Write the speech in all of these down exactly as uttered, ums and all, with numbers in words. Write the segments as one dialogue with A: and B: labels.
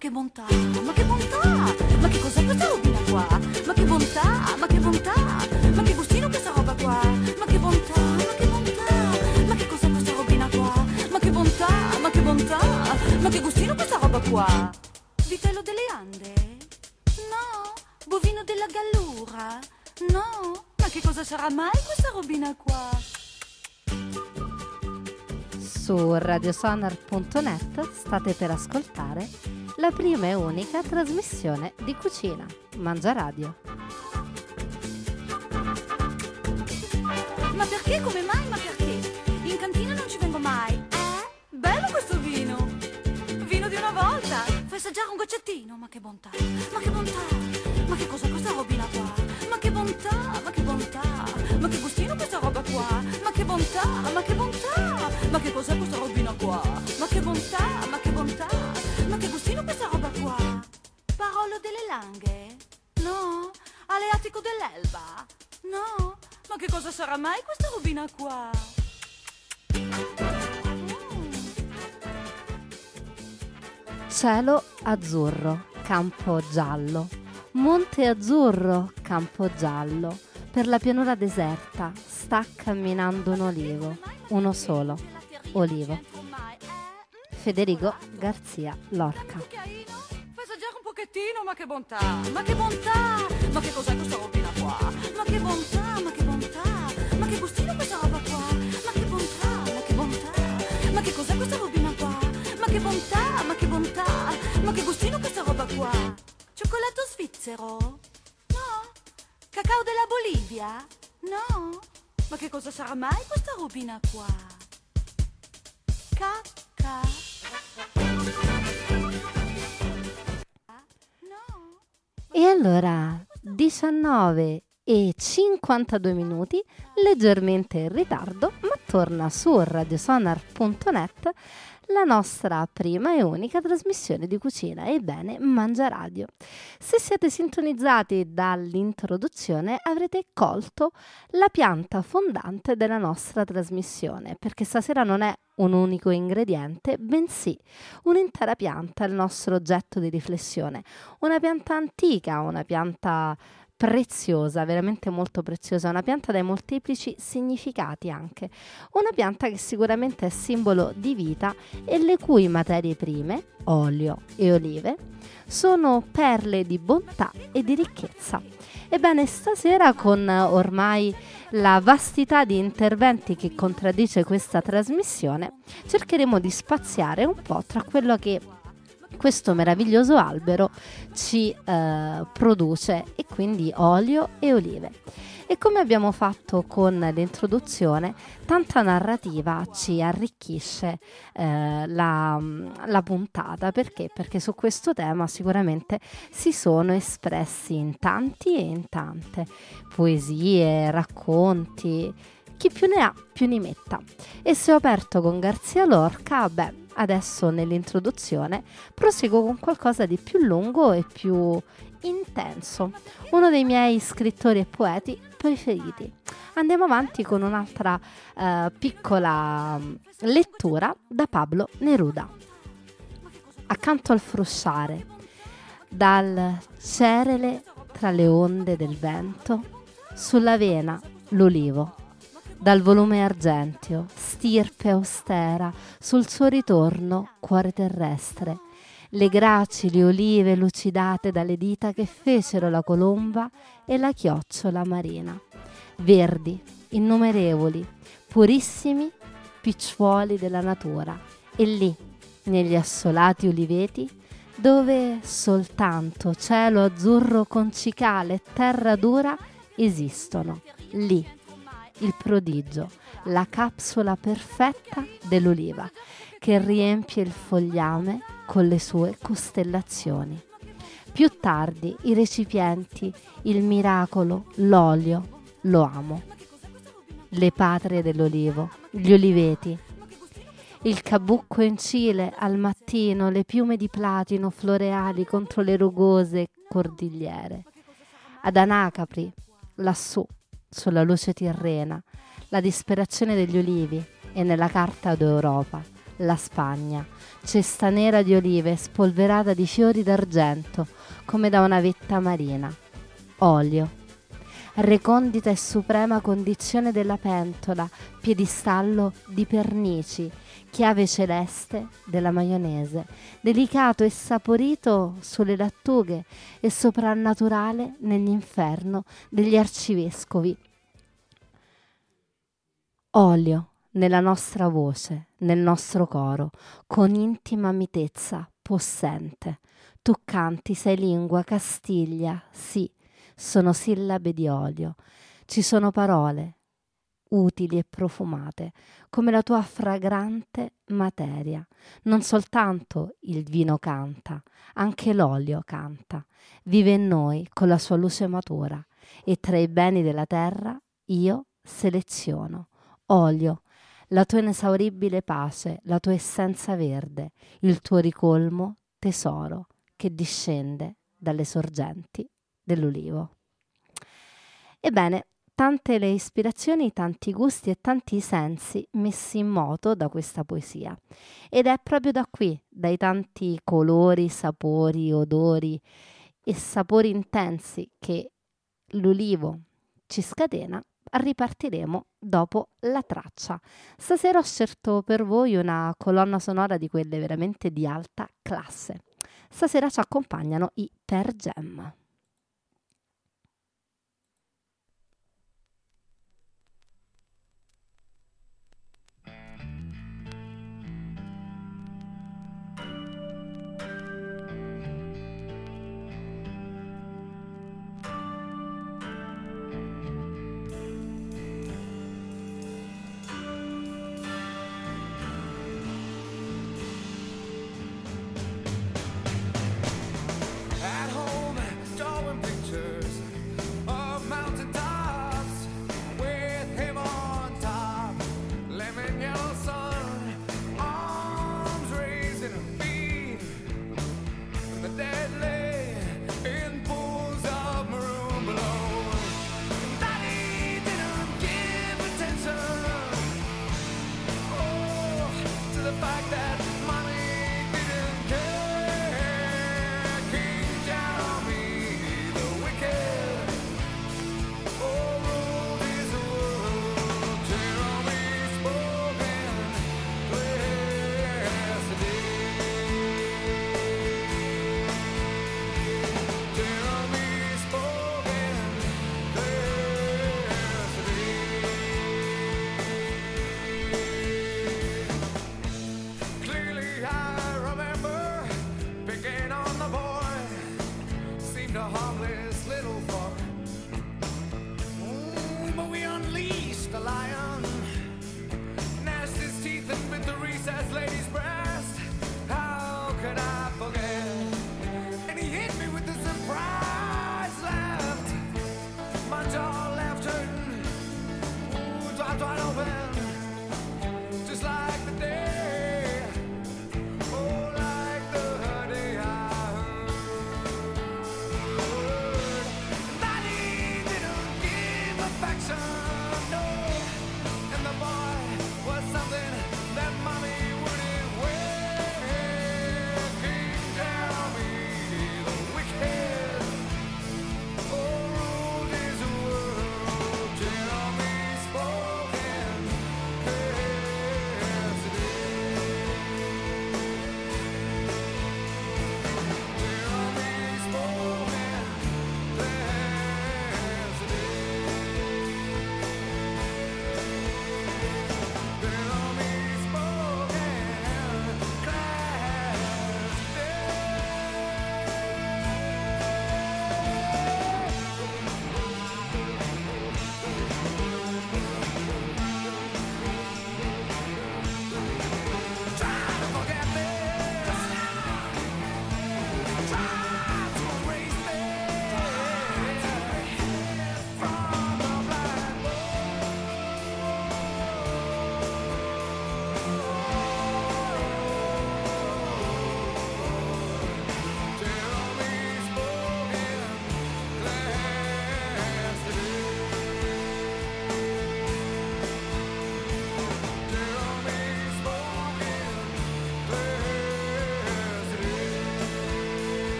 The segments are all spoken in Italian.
A: che bontà, ma che bontà, ma che cos'è questa robina qua? Ma che bontà, ma che bontà, ma che gustino questa roba qua? Ma che bontà, ma che bontà, ma che cos'è questa robina qua? Ma che bontà, ma che bontà, ma che gustino questa roba qua? Vitello delle Ande? No, bovino della Gallura? No, ma che cosa sarà mai questa robina qua?
B: Su radiosonar punto net state per ascoltare la prima e unica trasmissione di cucina, Mangia Radio.
A: Ma perché? Come mai? Ma perché? In cantina non ci vengo mai. Eh? Bello questo vino! Vino di una volta! Fai assaggiare un goccettino? Ma che bontà! Ma che bontà! Ma che cos'è questa robina qua? Ma che bontà! Ma che bontà! Ma che gustino questa roba qua? Ma che bontà! Ma che bontà! Ma che cos'è questa robina qua? Ma che bontà! Ma che bontà! Ma che gustino questa roba qua? Parolo delle Langhe? No? Aleatico dell'Elba? No? Ma che cosa sarà mai questa robina qua?
B: Cielo azzurro, campo giallo. Monte azzurro, campo giallo. Per la pianura deserta sta camminando un olivo, uno solo, olivo. Federico Garzia Lorca.
A: Fai assaggiare un pochettino, ma che bontà, ma che bontà, ma che cos'è questa robina qua? Ma che bontà, ma che bontà, ma che gustino questa roba qua? Ma che bontà, ma che bontà, ma che cos'è questa robina qua? Ma che bontà, ma che bontà, ma che gustino questa roba qua? Cioccolato svizzero? No? Cacao della Bolivia? No? Ma che cosa sarà mai questa robina qua? Cacca?
B: E allora, diciannove e cinquantadue minuti, leggermente in ritardo, ma torna su radiosonar punto net la nostra prima e unica trasmissione di cucina, ebbene Mangia Radio. Se siete sintonizzati dall'introduzione avrete colto la pianta fondante della nostra trasmissione, perché stasera non è un unico ingrediente, bensì un'intera pianta, il nostro oggetto di riflessione. Una pianta antica, una pianta preziosa, veramente molto preziosa, una pianta dai molteplici significati anche, una pianta che sicuramente è simbolo di vita e le cui materie prime, olio e olive, sono perle di bontà e di ricchezza. Ebbene, stasera, con ormai la vastità di interventi che contraddice questa trasmissione, cercheremo di spaziare un po' tra quello che questo meraviglioso albero ci eh, produce, e quindi olio e olive. E come abbiamo fatto con l'introduzione, tanta narrativa ci arricchisce eh, la, la puntata. Perché? Perché su questo tema sicuramente si sono espressi in tanti e in tante poesie, racconti, chi più ne ha più ne metta. E se ho aperto con Garzia Lorca, beh, adesso nell'introduzione proseguo con qualcosa di più lungo e più intenso, uno dei miei scrittori e poeti preferiti. Andiamo avanti con un'altra uh, piccola lettura da Pablo Neruda. Accanto al frusciare, dal cerere tra le onde del vento, sulla vena l'olivo, dal volume argenteo, stirpe austera, sul suo ritorno cuore terrestre, le gracili olive lucidate dalle dita che fecero la colomba e la chiocciola marina, verdi, innumerevoli, purissimi picciuoli della natura, e lì, negli assolati oliveti, dove soltanto cielo azzurro con cicale e terra dura esistono, lì il prodigio, la capsula perfetta dell'oliva che riempie il fogliame con le sue costellazioni. Più tardi i recipienti, il miracolo, l'olio, lo amo. Le patrie dell'olivo, gli oliveti, il cabucco in Cile al mattino, le piume di platino floreali contro le rugose cordigliere. Ad Anacapri, lassù, sulla luce tirrena, la disperazione degli olivi, e nella carta d'Europa, la Spagna, cesta nera di olive spolverata di fiori d'argento come da una vetta marina. Olio, recondita e suprema condizione della pentola, piedistallo di pernici, chiave celeste della maionese, delicato e saporito sulle lattughe e soprannaturale nell'inferno degli arcivescovi. Olio nella nostra voce, nel nostro coro, con intima mitezza possente. Tu canti, sei lingua, Castiglia, sì, sono sillabe di olio. Ci sono parole utili e profumate, come la tua fragrante materia. Non soltanto il vino canta, anche l'olio canta. Vive in noi con la sua luce matura, e tra i beni della terra io seleziono olio, la tua inesauribile pace, la tua essenza verde, il tuo ricolmo tesoro che discende dalle sorgenti dell'ulivo. Ebbene, tante le ispirazioni, tanti gusti e tanti sensi messi in moto da questa poesia. Ed è proprio da qui, dai tanti colori, sapori, odori e sapori intensi che l'ulivo ci scatena, ripartiremo dopo la traccia. Stasera ho scelto per voi una colonna sonora di quelle veramente di alta classe. Stasera ci accompagnano i Pearl Jam.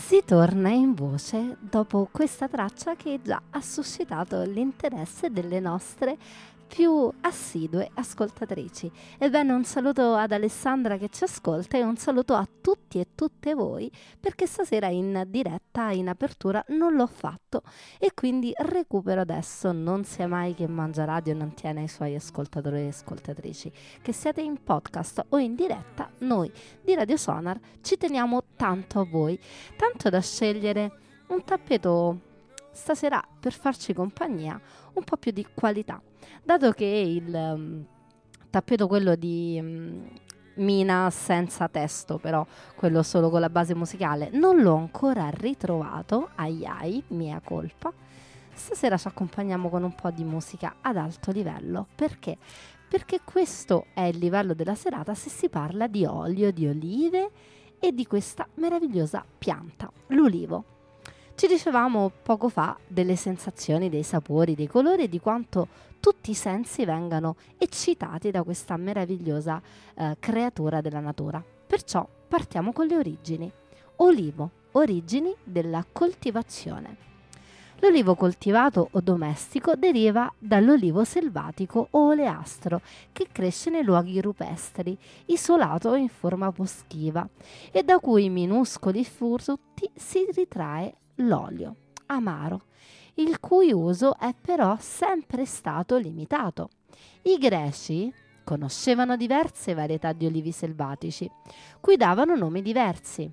B: Si torna in voce dopo questa traccia che già ha suscitato l'interesse delle nostre più assidue ascoltatrici. Ebbene, un saluto ad Alessandra che ci ascolta e un saluto a tutti e tutte voi, perché stasera in diretta, in apertura, non l'ho fatto e quindi recupero adesso. Non sia mai che Mangia Radio non tiene i suoi ascoltatori e ascoltatrici. Che siate in podcast o in diretta, noi di Radio Sonar ci teniamo tanto a voi, tanto da scegliere un tappeto stasera per farci compagnia un po' più di qualità, dato che il um, tappeto quello di um, Mina senza testo, però quello solo con la base musicale, non l'ho ancora ritrovato, ai ai, mia colpa. Stasera ci accompagniamo con un po' di musica ad alto livello. Perché? Perché questo è il livello della serata se si parla di olio di olive e di questa meravigliosa pianta, l'ulivo. Ci dicevamo poco fa delle sensazioni, dei sapori, dei colori e di quanto tutti i sensi vengano eccitati da questa meravigliosa eh, creatura della natura. Perciò partiamo con le origini. Olivo, origini della coltivazione. L'olivo coltivato o domestico deriva dall'olivo selvatico o oleastro che cresce nei luoghi rupestri, isolato in forma boschiva e da cui minuscoli frutti si ritrae l'olio amaro, il cui uso è però sempre stato limitato. I greci conoscevano diverse varietà di olivi selvatici, cui davano nomi diversi: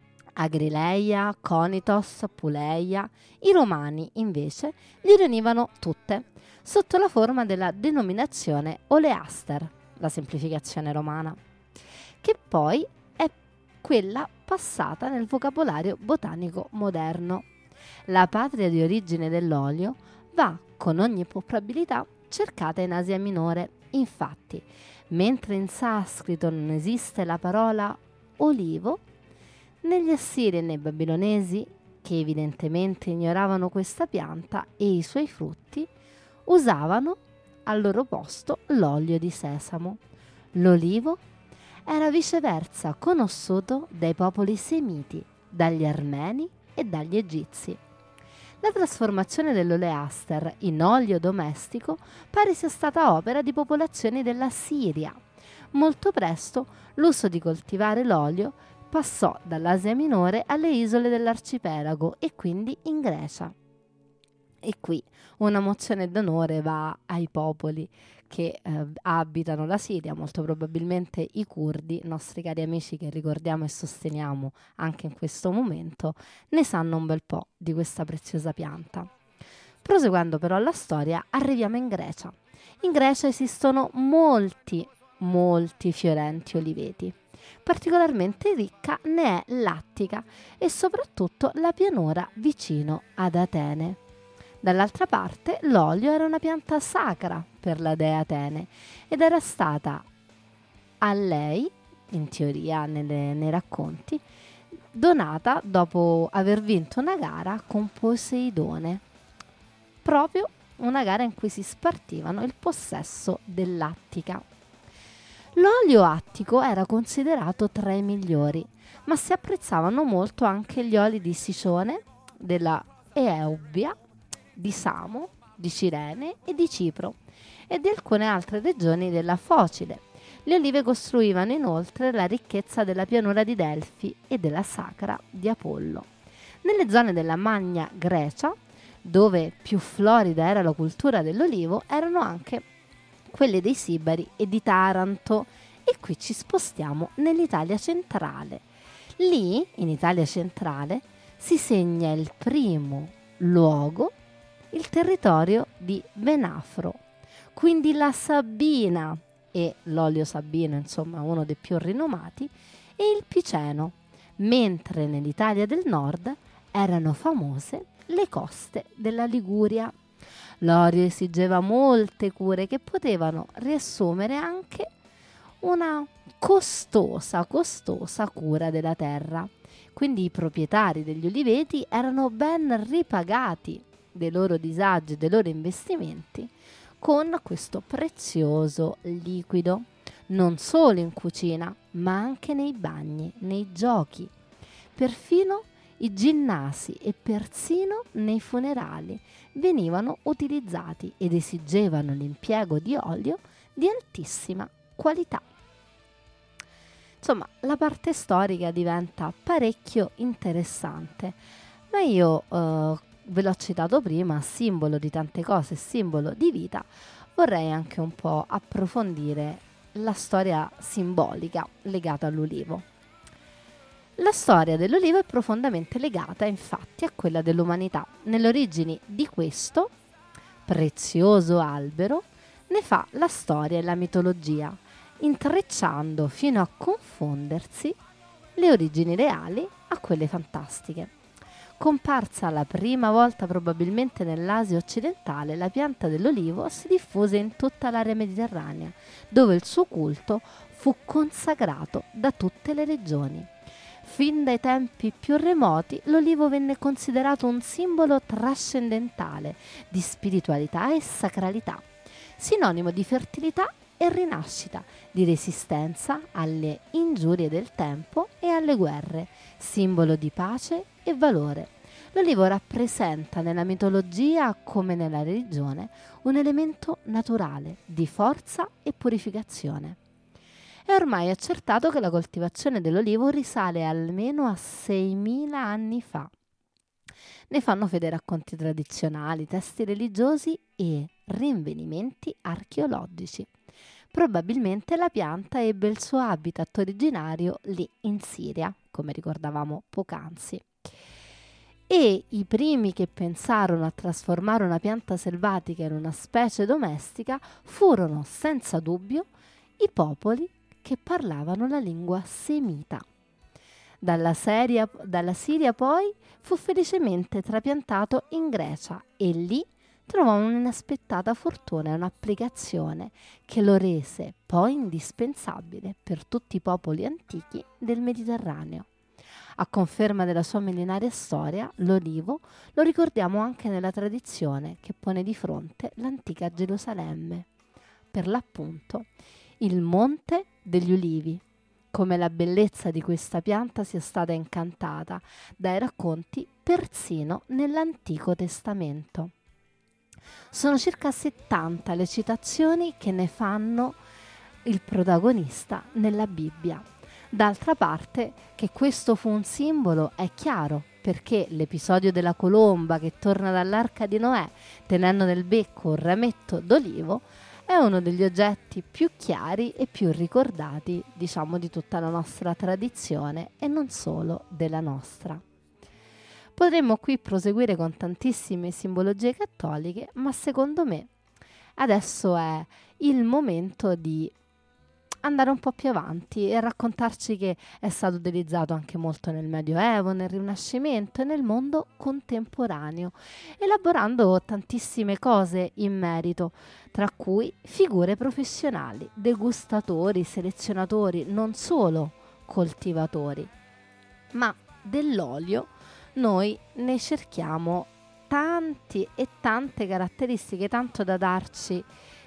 B: Agrileia, Conitos, Puleia. I romani invece li riunivano tutte sotto la forma della denominazione oleaster, la semplificazione romana, che poi è quella passata nel vocabolario botanico moderno. La patria di origine dell'olio va, con ogni probabilità, cercata in Asia Minore. Infatti, mentre in sanscrito non esiste la parola olivo, negli assiri e nei babilonesi, che evidentemente ignoravano questa pianta e i suoi frutti, usavano al loro posto l'olio di sesamo. L'olivo era viceversa conosciuto dai popoli semiti, dagli armeni e dagli egizi. La trasformazione dell'oleaster in olio domestico pare sia stata opera di popolazioni della Siria. Molto presto l'uso di coltivare l'olio passò dall'Asia Minore alle isole dell'arcipelago e quindi in Grecia. E qui una mozione d'onore va ai popoli che eh, abitano la Siria, molto probabilmente i curdi, nostri cari amici che ricordiamo e sosteniamo anche in questo momento, ne sanno un bel po' di questa preziosa pianta. Proseguendo però la storia, arriviamo in Grecia. In Grecia esistono molti, molti fiorenti oliveti. Particolarmente ricca ne è l'Attica e soprattutto la pianura vicino ad Atene. Dall'altra parte l'olio era una pianta sacra per la dea Atene ed era stata a lei, in teoria nelle, nei racconti, donata dopo aver vinto una gara con Poseidone, proprio una gara in cui si spartivano il possesso dell'Attica. L'olio attico era considerato tra i migliori, ma si apprezzavano molto anche gli oli di Sicione, della Eubia, di Samo, di Cirene e di Cipro e di alcune altre regioni della Focide. Le olive costruivano inoltre la ricchezza della pianura di Delfi e della Sacra di Apollo. Nelle zone della Magna Grecia, dove più florida era la cultura dell'olivo, erano anche quelle dei Sibari e di Taranto, e qui ci spostiamo nell'Italia centrale. Lì, in Italia centrale, si segna il primo luogo, il territorio di Venafro, quindi la Sabina e l'olio sabino, insomma uno dei più rinomati, e il Piceno, mentre nell'Italia del nord erano famose le coste della Liguria. L'olio esigeva molte cure che potevano riassumere anche una costosa, costosa cura della terra. Quindi i proprietari degli oliveti erano ben ripagati dei loro disagi, dei loro investimenti, con questo prezioso liquido, non solo in cucina, ma anche nei bagni, nei giochi. Perfino i ginnasi e persino nei funerali venivano utilizzati ed esigevano l'impiego di olio di altissima qualità. Insomma, la parte storica diventa parecchio interessante, ma io eh, ve l'ho citato prima, simbolo di tante cose, simbolo di vita, vorrei anche un po' approfondire la storia simbolica legata all'ulivo. La storia dell'ulivo è profondamente legata infatti a quella dell'umanità. Nelle origini di questo prezioso albero ne fa la storia e la mitologia, intrecciando fino a confondersi le origini reali a quelle fantastiche. Comparsa la prima volta probabilmente nell'Asia occidentale, la pianta dell'olivo si diffuse in tutta l'area mediterranea, dove il suo culto fu consacrato da tutte le regioni. Fin dai tempi più remoti, l'olivo venne considerato un simbolo trascendentale di spiritualità e sacralità, sinonimo di fertilità e rinascita, di resistenza alle ingiurie del tempo e alle guerre, simbolo di pace e valore. L'olivo rappresenta nella mitologia come nella religione un elemento naturale di forza e purificazione. È ormai accertato che la coltivazione dell'olivo risale almeno a seimila anni fa. Ne fanno fede racconti tradizionali, testi religiosi e rinvenimenti archeologici. Probabilmente la pianta ebbe il suo habitat originario lì in Siria, come ricordavamo poc'anzi. E i primi che pensarono a trasformare una pianta selvatica in una specie domestica furono senza dubbio i popoli che parlavano la lingua semita. Dalla, Siria, dalla Siria poi fu felicemente trapiantato in Grecia e lì trovò un'inaspettata fortuna e un'applicazione che lo rese poi indispensabile per tutti i popoli antichi del Mediterraneo. A conferma della sua millenaria storia, l'olivo lo ricordiamo anche nella tradizione che pone di fronte l'antica Gerusalemme, per l'appunto il Monte degli Ulivi, come la bellezza di questa pianta sia stata incantata dai racconti persino nell'Antico Testamento. Sono circa settanta le citazioni che ne fanno il protagonista nella Bibbia. D'altra parte, che questo fu un simbolo è chiaro, perché l'episodio della colomba che torna dall'arca di Noè tenendo nel becco un rametto d'olivo è uno degli oggetti più chiari e più ricordati, diciamo, di tutta la nostra tradizione e non solo della nostra. Potremmo qui proseguire con tantissime simbologie cattoliche, ma secondo me adesso è il momento di andare un po' più avanti e raccontarci che è stato utilizzato anche molto nel Medioevo, nel Rinascimento e nel mondo contemporaneo, elaborando tantissime cose in merito, tra cui figure professionali, degustatori, selezionatori, non solo coltivatori, ma dell'olio noi ne cerchiamo tanti e tante caratteristiche, tanto da darci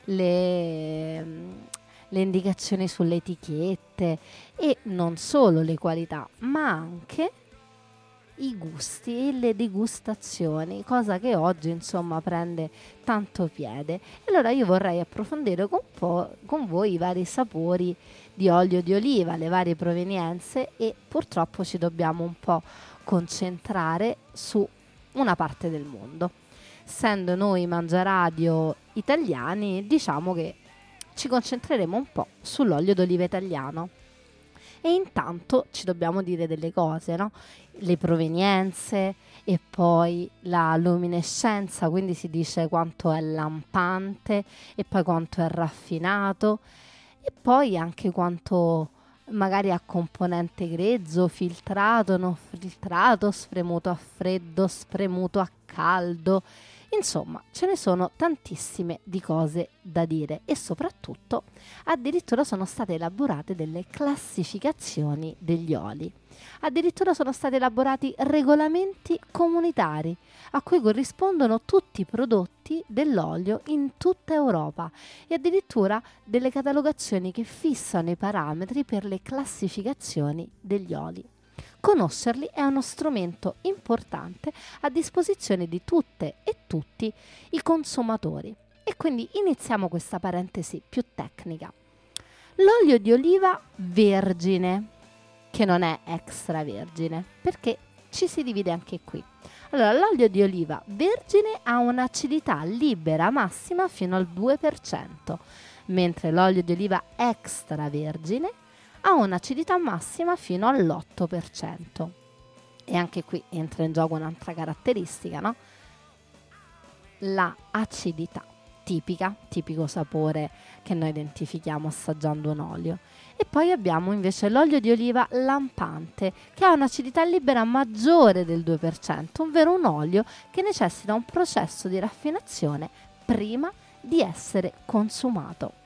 B: le, le indicazioni sulle etichette e non solo le qualità, ma anche i gusti e le degustazioni, cosa che oggi insomma prende tanto piede. E allora io vorrei approfondire con, po- con voi i vari sapori di olio di oliva, le varie provenienze, e purtroppo ci dobbiamo un po' concentrare su una parte del mondo. Essendo noi Mangiaradio italiani, diciamo che ci concentreremo un po' sull'olio d'oliva italiano. E intanto ci dobbiamo dire delle cose, no? Le provenienze e poi la luminescenza, quindi si dice quanto è lampante e poi quanto è raffinato e poi anche quanto magari ha componente grezzo, filtrato, non filtrato, spremuto a freddo, spremuto a caldo. Insomma, ce ne sono tantissime di cose da dire e soprattutto addirittura sono state elaborate delle classificazioni degli oli. Addirittura sono stati elaborati regolamenti comunitari a cui corrispondono tutti i prodotti dell'olio in tutta Europa e addirittura delle catalogazioni che fissano i parametri per le classificazioni degli oli. Conoscerli è uno strumento importante a disposizione di tutte e tutti i consumatori. E quindi iniziamo questa parentesi più tecnica. L'olio di oliva vergine, che non è extravergine, perché ci si divide anche qui. Allora, l'olio di oliva vergine ha un'acidità libera massima fino al due per cento, mentre l'olio di oliva extravergine ha un'acidità massima fino all'otto per cento. E anche qui entra in gioco un'altra caratteristica, no? La acidità tipica, tipico sapore che noi identifichiamo assaggiando un olio. E poi abbiamo invece l'olio di oliva lampante, che ha un'acidità libera maggiore del due per cento, ovvero un olio che necessita un processo di raffinazione prima di essere consumato.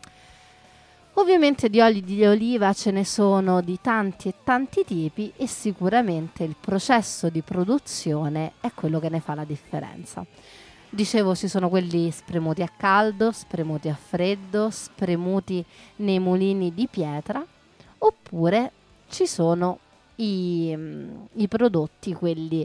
B: Ovviamente di oli di oliva ce ne sono di tanti e tanti tipi e sicuramente il processo di produzione è quello che ne fa la differenza. Dicevo, ci sono quelli spremuti a caldo, spremuti a freddo, spremuti nei mulini di pietra, oppure ci sono i, i prodotti, quelli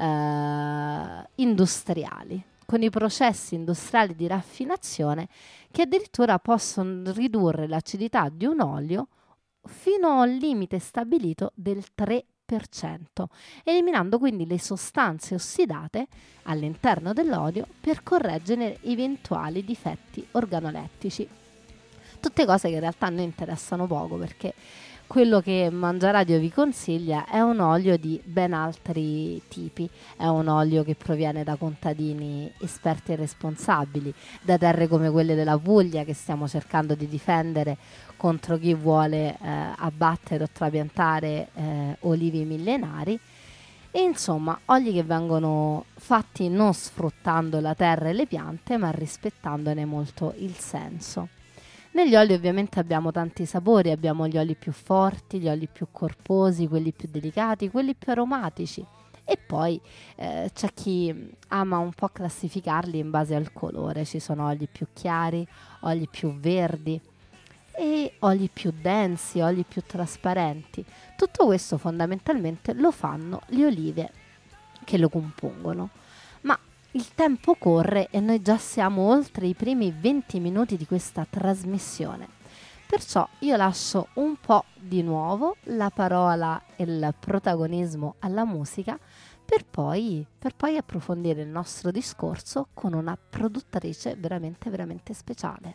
B: eh, industriali, con i processi industriali di raffinazione che addirittura possono ridurre l'acidità di un olio fino al limite stabilito del tre per cento, eliminando quindi le sostanze ossidate all'interno dell'olio per correggere eventuali difetti organolettici. Tutte cose che in realtà a noi interessano poco, perché quello che Mangiaradio vi consiglia è un olio di ben altri tipi. È un olio che proviene da contadini esperti e responsabili, da terre come quelle della Puglia che stiamo cercando di difendere contro chi vuole eh, abbattere o trapiantare eh, olivi millenari. E insomma, oli che vengono fatti non sfruttando la terra e le piante, ma rispettandone molto il senso. Negli oli ovviamente abbiamo tanti sapori, abbiamo gli oli più forti, gli oli più corposi, quelli più delicati, quelli più aromatici. E poi eh, c'è chi ama un po' classificarli in base al colore. Ci sono oli più chiari, oli più verdi e oli più densi, oli più trasparenti. Tutto questo fondamentalmente lo fanno le olive che lo compongono. Ma il tempo corre e noi già siamo oltre i primi venti minuti di questa trasmissione. Perciò io lascio un po' di nuovo la parola e il protagonismo alla musica per poi, per poi approfondire il nostro discorso con una produttrice veramente, veramente speciale.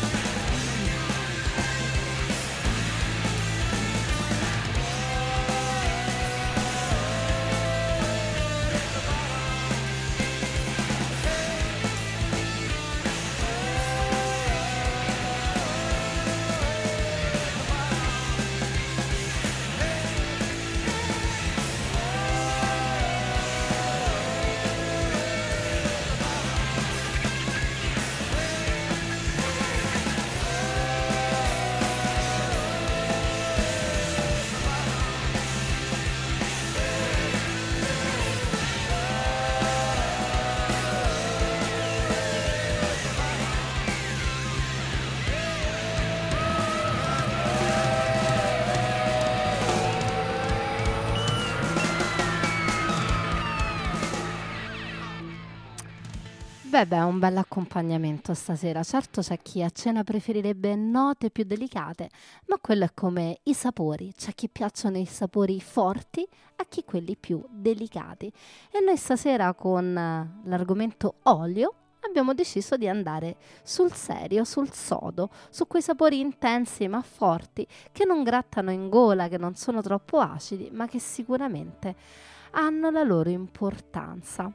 C: Oh,
B: Beh, beh, è un bel accompagnamento stasera. Certo c'è chi a cena preferirebbe note più delicate, ma quello è come i sapori. C'è chi piacciono i sapori forti, a chi quelli più delicati. E noi stasera con eh, l'argomento olio abbiamo deciso di andare sul serio, sul sodo, su quei sapori intensi ma forti, che non grattano in gola, che non sono troppo acidi, ma che sicuramente hanno la loro importanza.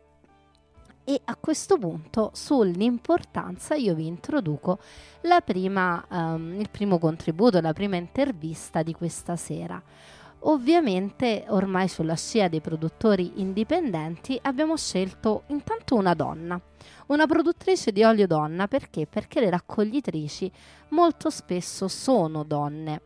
B: E a questo punto sull'importanza io vi introduco la prima, ehm, il primo contributo, la prima intervista di questa sera. Ovviamente ormai sulla scia dei produttori indipendenti abbiamo scelto intanto una donna, una produttrice di olio donna. Perché? Perché le raccoglitrici molto spesso sono donne.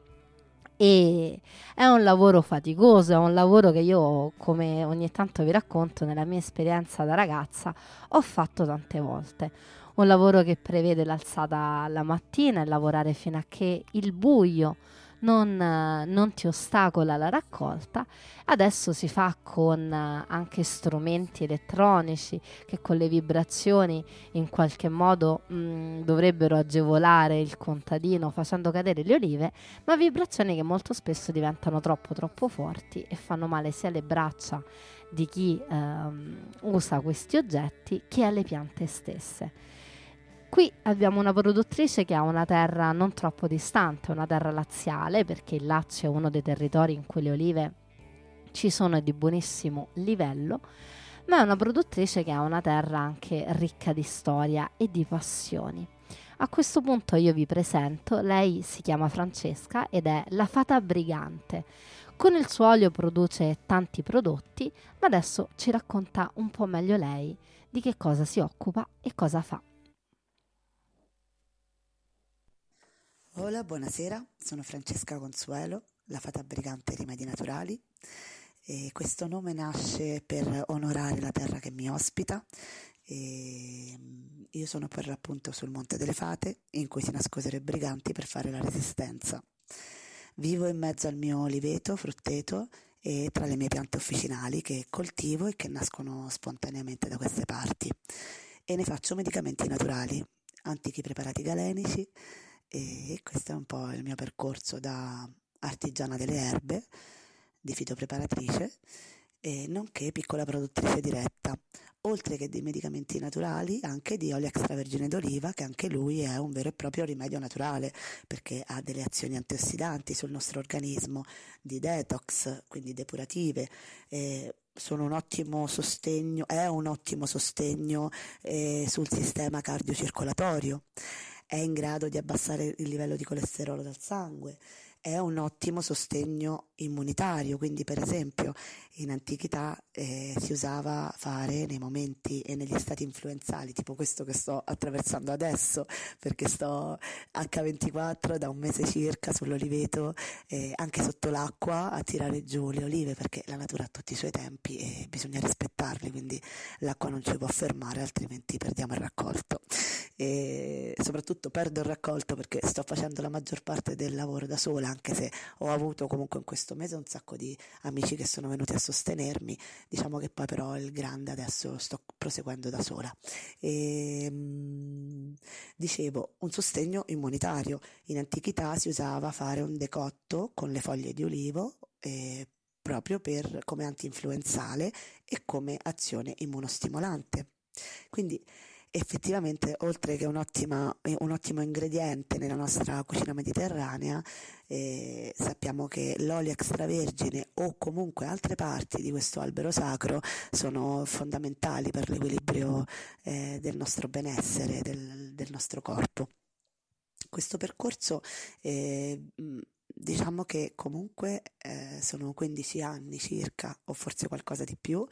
B: E è un lavoro faticoso, è un lavoro che io, come ogni tanto vi racconto, nella mia esperienza da ragazza ho fatto tante volte. Un lavoro che prevede l'alzata la mattina e lavorare fino a che il buio non, eh, non ti ostacola la raccolta. Adesso si fa con eh, anche strumenti elettronici che con le vibrazioni in qualche modo mh, dovrebbero agevolare il contadino facendo cadere le olive, ma vibrazioni che molto spesso diventano troppo troppo forti e fanno male sia alle braccia di chi ehm, usa questi oggetti che alle piante stesse. Qui abbiamo una produttrice che ha una terra non troppo distante, una terra laziale, perché il Lazio è uno dei territori in cui le olive ci sono di buonissimo livello, ma è una produttrice che ha una terra anche ricca di storia e di passioni. A questo punto io vi presento, lei si chiama Francesca ed è la Fata Brigante. Con il suo olio produce tanti prodotti, ma adesso ci racconta un po' meglio lei di che cosa si occupa e cosa fa.
C: Hola, buonasera, sono Francesca Consuelo, la Fata Brigante Rimedi Naturali, e questo nome nasce per onorare la terra che mi ospita. E io sono per l'appunto sul Monte delle Fate, in cui si nascosero i briganti per fare la resistenza. Vivo in mezzo al mio oliveto, frutteto, e tra le mie piante officinali che coltivo e che nascono spontaneamente da queste parti. E ne faccio medicamenti naturali, antichi preparati galenici. E questo è un po' il mio percorso da artigiana delle erbe, di fitopreparatrice, e nonché piccola produttrice diretta, oltre che di medicamenti naturali, anche di olio extravergine d'oliva, che anche lui è un vero e proprio rimedio naturale, perché ha delle azioni antiossidanti sul nostro organismo, di detox, quindi depurative, eh, sono un ottimo sostegno, è un ottimo sostegno eh, sul sistema cardiocircolatorio. È in grado di abbassare il livello di colesterolo dal sangue, è un ottimo sostegno immunitario, quindi per esempio in antichità eh, si usava fare nei momenti e negli stati influenzali, tipo questo che sto attraversando adesso, perché sto acca ventiquattro da un mese circa sull'oliveto, eh, anche sotto l'acqua a tirare giù le olive, perché la natura ha tutti i suoi tempi e bisogna rispettarli, quindi l'acqua non ci può fermare, altrimenti perdiamo il raccolto. E soprattutto perdo il raccolto perché sto facendo la maggior parte del lavoro da sola, anche se ho avuto comunque in questo mese un sacco di amici che sono venuti a sostenermi. Diciamo che poi però il grande adesso sto proseguendo da sola. E, mh, dicevo, un sostegno immunitario. In antichità si usava fare un decotto con le foglie di olivo eh, proprio per, come antinfluenzale e come azione immunostimolante. Quindi effettivamente, oltre che un'ottima, un ottimo ingrediente nella nostra cucina mediterranea, eh, sappiamo che l'olio extravergine o comunque altre parti di questo albero sacro sono fondamentali per l'equilibrio eh, del nostro benessere, del, del nostro corpo. Questo percorso eh, diciamo che comunque eh, sono quindici anni circa, o forse qualcosa di più,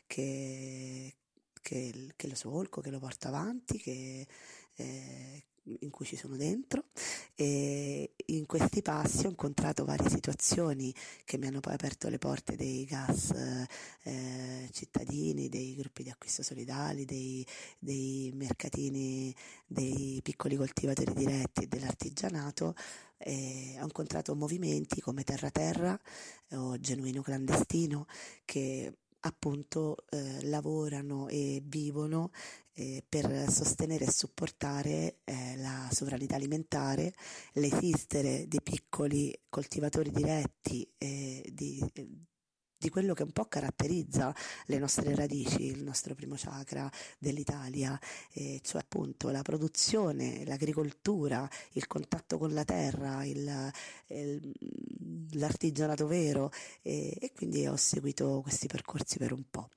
C: che Che, che lo solco, che lo porto avanti, che, eh, in cui ci sono dentro, e in questi passi ho incontrato varie situazioni che mi hanno poi aperto le porte dei gas eh, cittadini, dei gruppi di acquisto solidali, dei, dei mercatini, dei piccoli coltivatori diretti e dell'artigianato. Eh, ho incontrato movimenti come Terra Terra o Genuino Clandestino che appunto eh, lavorano e vivono eh, per sostenere e supportare eh, la sovranità alimentare, l'esistere di piccoli coltivatori diretti eh, di, di quello che un po' caratterizza le nostre radici, il nostro primo chakra dell'Italia, eh, cioè appunto la produzione, l'agricoltura, il contatto con la terra, il, il, l'artigianato vero, eh, e quindi ho seguito questi percorsi per un po'.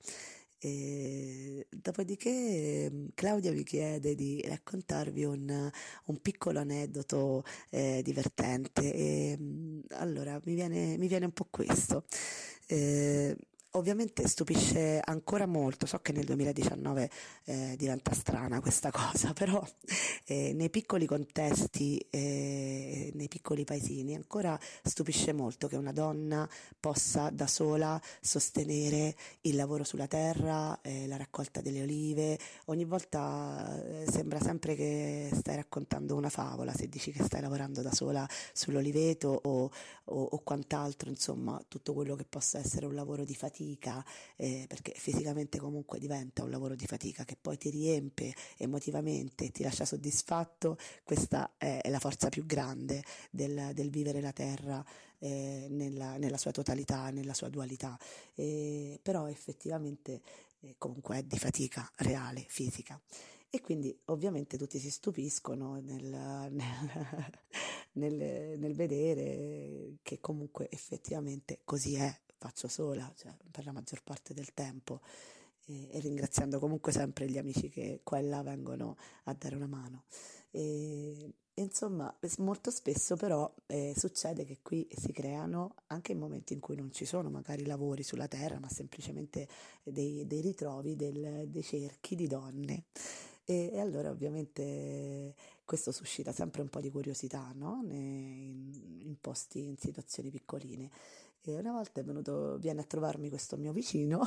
C: E dopodiché Claudia mi chiede di raccontarvi un, un piccolo aneddoto eh, divertente e allora mi viene, mi viene un po' questo. Eh, Ovviamente stupisce ancora molto, so che nel duemiladiciannove eh, diventa strana questa cosa, però eh, nei piccoli contesti, eh, nei piccoli paesini, ancora stupisce molto che una donna possa da sola sostenere il lavoro sulla terra, eh, la raccolta delle olive. Ogni volta eh, sembra sempre che stai raccontando una favola se dici che stai lavorando da sola sull'oliveto o, o, o quant'altro, insomma, tutto quello che possa essere un lavoro di fatica. Eh, perché fisicamente comunque diventa un lavoro di fatica che poi ti riempie emotivamente e ti lascia soddisfatto. Questa è, è la forza più grande del, del vivere la terra eh, nella, nella sua totalità, nella sua dualità, eh, però effettivamente eh, comunque è di fatica reale, fisica. E quindi ovviamente tutti si stupiscono nel, nel, nel, nel vedere che comunque effettivamente così è. Faccio sola, cioè, per la maggior parte del tempo, e, e ringraziando comunque sempre gli amici che qua e là vengono a dare una mano. E, e insomma, molto spesso però eh, succede che qui si creano, anche in momenti in cui non ci sono magari lavori sulla terra, ma semplicemente dei, dei ritrovi, del, dei cerchi di donne. E, e allora ovviamente questo suscita sempre un po' di curiosità, no? in, in posti, in situazioni piccoline. E una volta è venuto, viene a trovarmi questo mio vicino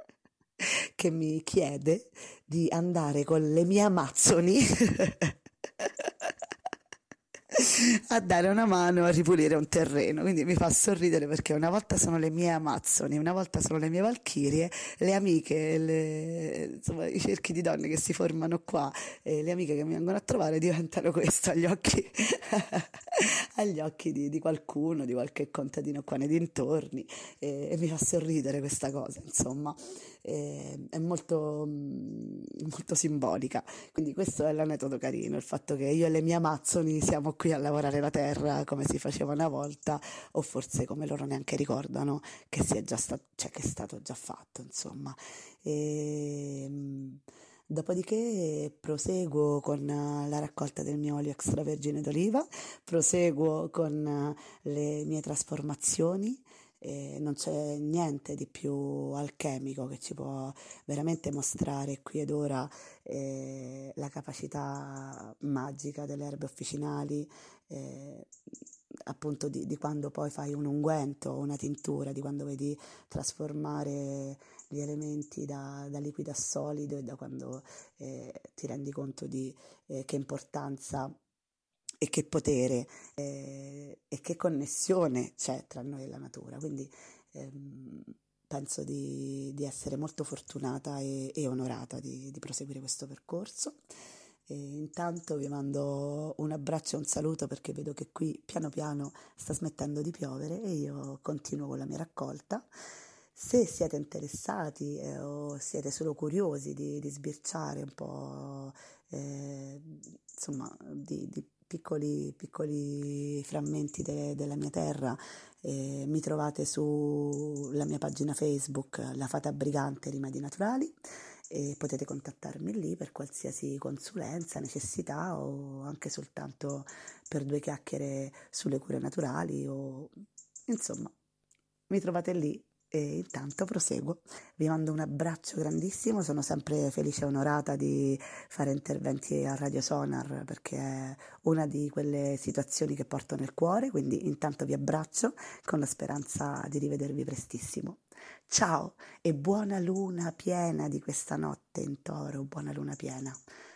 C: che mi chiede di andare con le mie amazzoni a dare una mano a ripulire un terreno. Quindi mi fa sorridere perché una volta sono le mie amazzoni, una volta sono le mie valchirie, le amiche, le, insomma, i cerchi di donne che si formano qua, e le amiche che mi vengono a trovare diventano questo agli occhi agli occhi di, di qualcuno, di qualche contadino qua nei dintorni, e, e mi fa sorridere questa cosa, insomma. E, è molto, molto simbolica. Quindi questo è l'aneddoto carino, il fatto che io e le mie amazzoni siamo qui a lavorare la terra come si faceva una volta, o forse come loro neanche ricordano che sia già stato, cioè che è stato già fatto, insomma. E, dopodiché proseguo con la raccolta del mio olio extravergine d'oliva, proseguo con le mie trasformazioni. Eh, non c'è niente di più alchemico che ci può veramente mostrare qui ed ora eh, la capacità magica delle erbe officinali, eh, appunto di, di quando poi fai un unguento o una tintura, di quando vedi trasformare gli elementi da, da liquido a solido, e da quando eh, ti rendi conto di eh, che importanza e che potere eh, e che connessione c'è tra noi e la natura. Quindi ehm, penso di, di essere molto fortunata e, e onorata di, di proseguire questo percorso. E intanto vi mando un abbraccio e un saluto, perché vedo che qui piano piano sta smettendo di piovere e io continuo con la mia raccolta. Se siete interessati eh, o siete solo curiosi di, di sbirciare un po' eh, insomma di, di piccoli, piccoli frammenti de, della mia terra, eh, mi trovate sulla mia pagina Facebook La Fata Brigante Rimedi Naturali, e potete contattarmi lì per qualsiasi consulenza, necessità, o anche soltanto per due chiacchiere sulle cure naturali, o insomma mi trovate lì. E intanto proseguo. Vi mando un abbraccio grandissimo, sono sempre felice e onorata di fare interventi a Radio Sonar, perché è una di quelle situazioni che porto nel cuore. Quindi intanto vi abbraccio con la speranza di rivedervi prestissimo. Ciao e buona luna piena di questa notte in Toro, buona luna piena.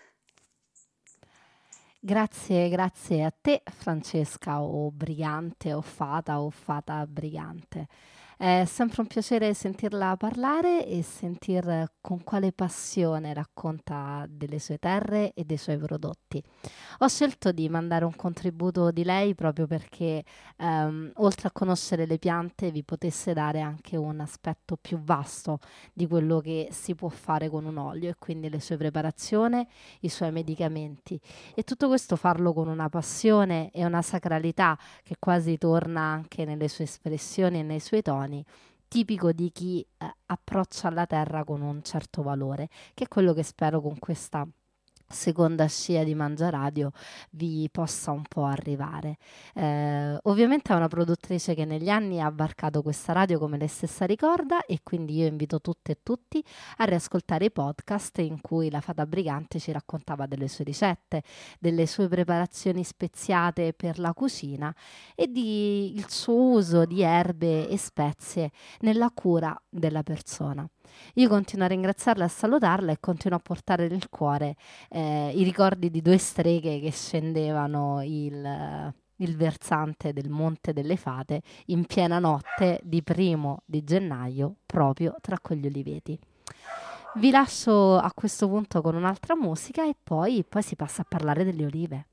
B: Grazie, grazie a te Francesca, o brigante o fata o fata brigante. È sempre un piacere sentirla parlare e sentir con quale passione racconta delle sue terre e dei suoi prodotti. Ho scelto di mandare un contributo di lei proprio perché ehm, oltre a conoscere le piante vi potesse dare anche un aspetto più vasto di quello che si può fare con un olio e quindi le sue preparazioni, i suoi medicamenti e tutto questo farlo con una passione e una sacralità che quasi torna anche nelle sue espressioni e nei suoi toni, tipico di chi eh, approccia alla terra con un certo valore, che è quello che spero con questa seconda scia di Mangiaradio vi possa un po' arrivare. Eh, ovviamente è una produttrice che negli anni ha varcato questa radio, come lei stessa ricorda, e quindi io invito tutte e tutti a riascoltare i podcast in cui la Fata Brigante ci raccontava delle sue ricette, delle sue preparazioni speziate per la cucina e di il suo uso di erbe e spezie nella cura della persona. Io continuo a ringraziarla e a salutarla e continuo a portare nel cuore eh, i ricordi di due streghe che scendevano il, il versante del Monte delle Fate in piena notte di primo di gennaio proprio tra quegli oliveti. Vi lascio a questo punto con un'altra musica e poi, poi si passa a parlare delle olive.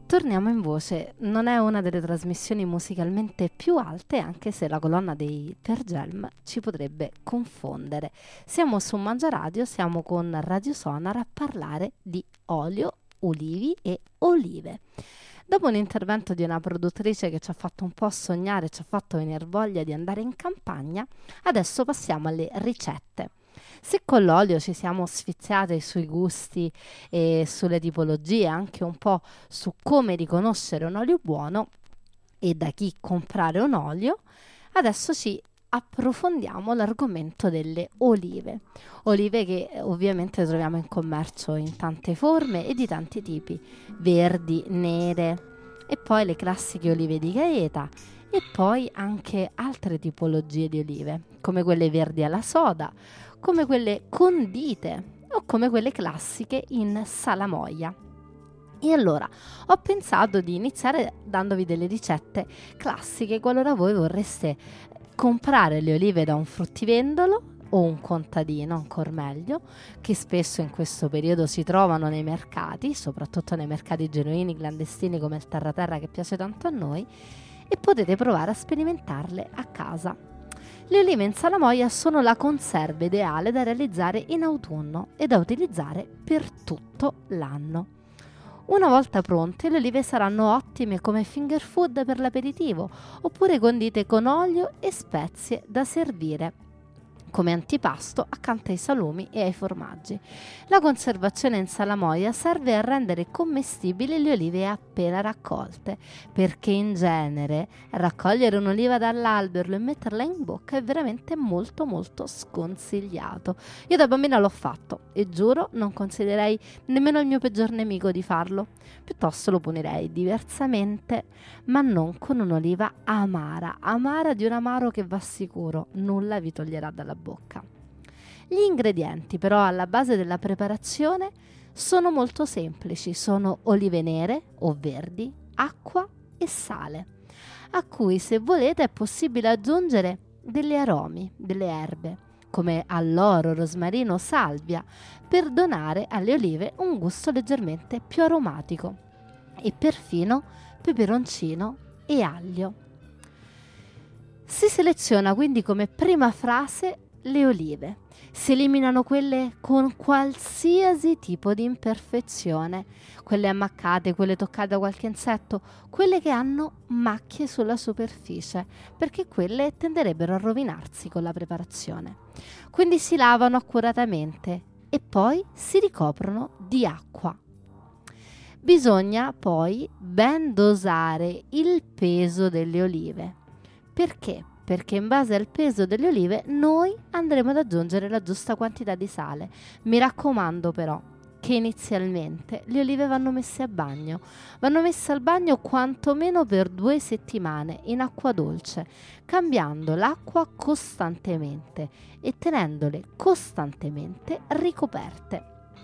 B: Torniamo in voce, non è una delle trasmissioni musicalmente più alte, anche se la colonna dei Pearl Jam ci potrebbe confondere. Siamo su Mangia Radio, siamo con Radio Sonar a parlare di olio, ulivi e olive. Dopo un intervento di una produttrice che ci ha fatto un po' sognare, ci ha fatto venire voglia di andare in campagna, adesso passiamo alle ricette. Se con l'olio ci siamo sfiziati sui gusti e sulle tipologie, anche un po' su come riconoscere un olio buono e da chi comprare un olio, adesso ci approfondiamo l'argomento delle olive. Olive che ovviamente troviamo in commercio in tante forme e di tanti tipi, verdi, nere e poi le classiche olive di Gaeta e poi anche altre tipologie di olive, come quelle verdi alla soda, come quelle condite o come quelle classiche in salamoia. E allora ho pensato di iniziare dandovi delle ricette classiche qualora voi vorreste comprare le olive da un fruttivendolo o un contadino, ancora meglio, che spesso in questo periodo si trovano nei mercati, soprattutto nei mercati genuini, clandestini come il Terra Terra che piace tanto a noi, e potete provare a sperimentarle a casa. Le olive in salamoia sono la conserva ideale da realizzare in autunno e da utilizzare per tutto l'anno. Una volta pronte, le olive saranno ottime come finger food per l'aperitivo oppure condite con olio e spezie da servire come antipasto accanto ai salumi e ai formaggi. La conservazione in salamoia serve a rendere commestibili le olive appena raccolte, perché in genere raccogliere un'oliva dall'albero e metterla in bocca è veramente molto molto sconsigliato. Io da bambina l'ho fatto e giuro non consiglierei nemmeno il mio peggior nemico di farlo, piuttosto lo punirei diversamente, ma non con un'oliva amara, amara di un amaro che va sicuro, nulla vi toglierà dalla bocca. Gli ingredienti però alla base della preparazione sono molto semplici, sono olive nere o verdi, acqua e sale, a cui se volete è possibile aggiungere degli aromi, delle erbe, come alloro, rosmarino, salvia, per donare alle olive un gusto leggermente più aromatico e perfino peperoncino e aglio. Si seleziona quindi come prima frase le olive. Si eliminano quelle con qualsiasi tipo di imperfezione, quelle ammaccate, quelle toccate da qualche insetto, quelle che hanno macchie sulla superficie, perché quelle tenderebbero a rovinarsi con la preparazione. Quindi si lavano accuratamente e poi si ricoprono di acqua. Bisogna poi ben dosare il peso delle olive. Perché? Perché in base al peso delle olive noi andremo ad aggiungere la giusta quantità di sale. Mi raccomando però che inizialmente le olive vanno messe a bagno. Vanno messe al bagno quantomeno per due settimane in acqua dolce, cambiando l'acqua costantemente e tenendole costantemente ricoperte.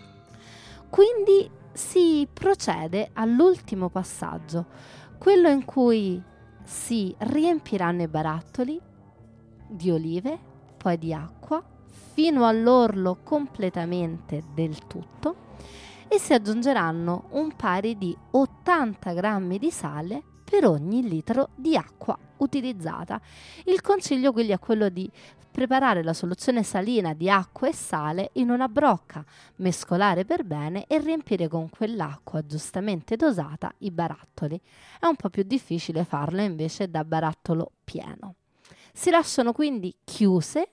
B: Quindi si procede all'ultimo passaggio, quello in cui si riempiranno i barattoli di olive, poi di acqua, fino all'orlo completamente del tutto e si aggiungeranno un pari di ottanta grammi di sale per ogni litro di acqua utilizzata. Il consiglio quindi è quello di preparare la soluzione salina di acqua e sale in una brocca, mescolare per bene e riempire con quell'acqua giustamente dosata i barattoli. È un po' più difficile farlo invece da barattolo pieno. Si lasciano quindi chiuse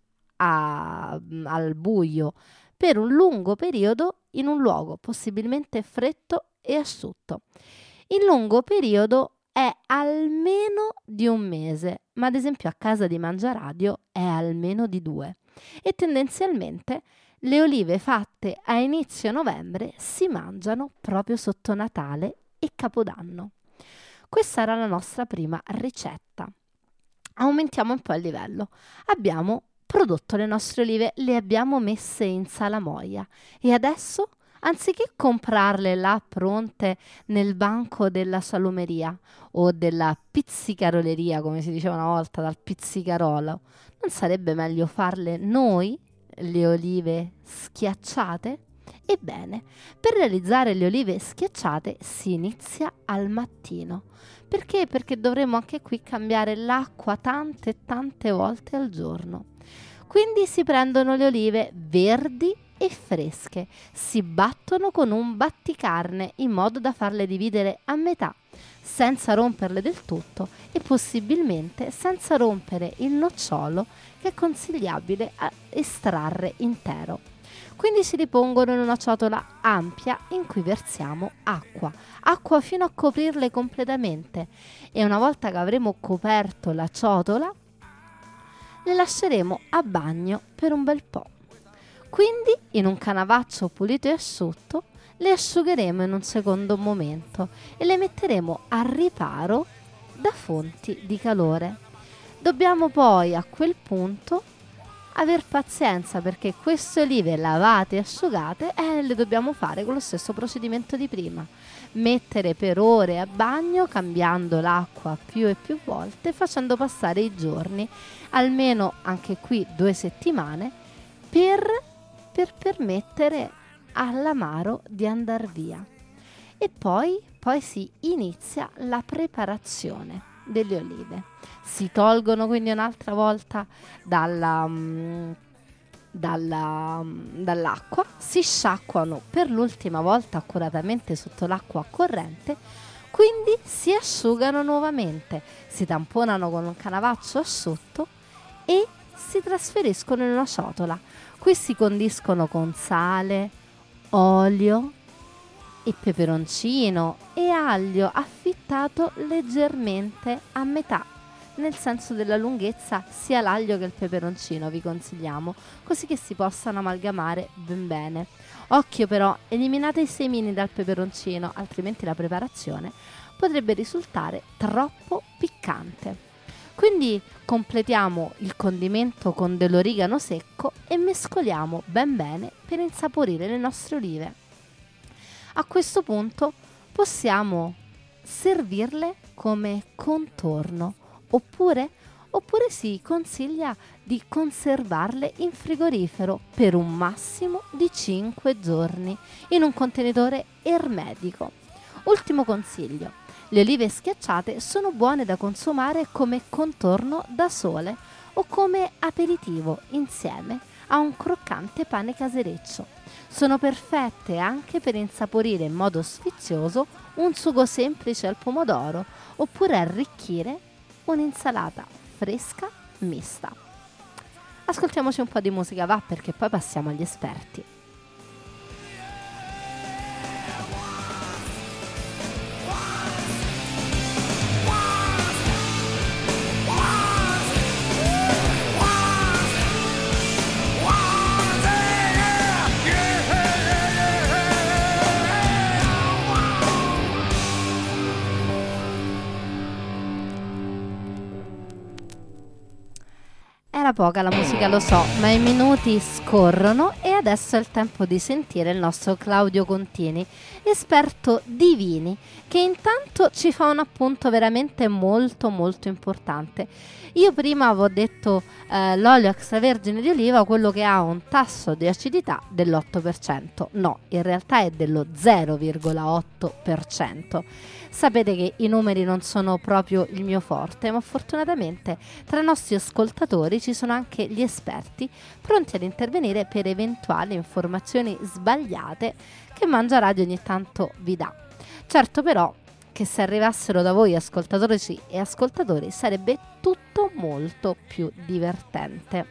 B: a, al buio per un lungo periodo in un luogo possibilmente freddo e asciutto. Il lungo periodo è almeno di un mese, ma ad esempio a casa di Mangia Radio è almeno di due. E tendenzialmente le olive fatte a inizio novembre si mangiano proprio sotto Natale e Capodanno. Questa era la nostra prima ricetta. Aumentiamo un po' il livello. Abbiamo prodotto le nostre olive, le abbiamo messe in salamoia e adesso, anziché comprarle là pronte nel banco della salumeria o della pizzicaroleria, come si diceva una volta, dal pizzicarolo, non sarebbe meglio farle noi, le olive schiacciate, Ebbene, per realizzare le olive schiacciate si inizia al mattino. Perché? Perché dovremo anche qui cambiare l'acqua tante e tante volte al giorno. Quindi si prendono le olive verdi e fresche, si battono con un batticarne in modo da farle dividere a metà, senza romperle del tutto e possibilmente senza rompere il nocciolo, che è consigliabile a estrarre intero. Quindi si ripongono in una ciotola ampia in cui versiamo acqua, acqua fino a coprirle completamente, e una volta che avremo coperto la ciotola le lasceremo a bagno per un bel po'. Quindi in un canavaccio pulito e asciutto le asciugheremo in un secondo momento e le metteremo a riparo da fonti di calore. Dobbiamo poi a quel punto aver pazienza, perché queste olive lavate e asciugate eh, le dobbiamo fare con lo stesso procedimento di prima: mettere per ore a bagno, cambiando l'acqua più e più volte, facendo passare i giorni, almeno anche qui due settimane, per, per permettere all'amaro di andare via. E poi, poi si inizia la preparazione delle olive. Si tolgono quindi un'altra volta dalla, um, dalla, um, dall'acqua, si sciacquano per l'ultima volta accuratamente sotto l'acqua corrente, quindi si asciugano nuovamente, si tamponano con un canavaccio asciutto e si trasferiscono in una ciotola. Qui si condiscono con sale, olio e peperoncino e aglio affittato leggermente a metà, nel senso della lunghezza, sia l'aglio che il peperoncino vi consigliamo, così che si possano amalgamare ben bene. Occhio però, eliminate i semini dal peperoncino, altrimenti la preparazione potrebbe risultare troppo piccante. Quindi completiamo il condimento con dell'origano secco e mescoliamo ben bene per insaporire le nostre olive. A questo punto possiamo servirle come contorno, oppure, oppure si consiglia di conservarle in frigorifero per un massimo di cinque giorni in un contenitore ermetico. Ultimo consiglio: le olive schiacciate sono buone da consumare come contorno da sole o come aperitivo insieme a un croccante pane casereccio. Sono perfette anche per insaporire in modo sfizioso un sugo semplice al pomodoro, oppure arricchire un'insalata fresca mista. Ascoltiamoci un po' di musica, va, perché poi passiamo agli esperti. Era poca la musica, lo so, ma i minuti scorrono e adesso è il tempo di sentire il nostro Claudio Contini, esperto di vini, che intanto ci fa un appunto veramente molto molto importante. Io prima avevo detto eh, l'olio extravergine di oliva, quello che ha un tasso di acidità dell'otto per cento. No, in realtà è dello zero virgola otto per cento. Sapete che i numeri non sono proprio il mio forte, ma fortunatamente tra i nostri ascoltatori ci sono anche gli esperti pronti ad intervenire per eventuali informazioni sbagliate che Mangiaradio ogni tanto vi dà. Certo però che se arrivassero da voi ascoltatrici e ascoltatori sarebbe tutto molto più divertente.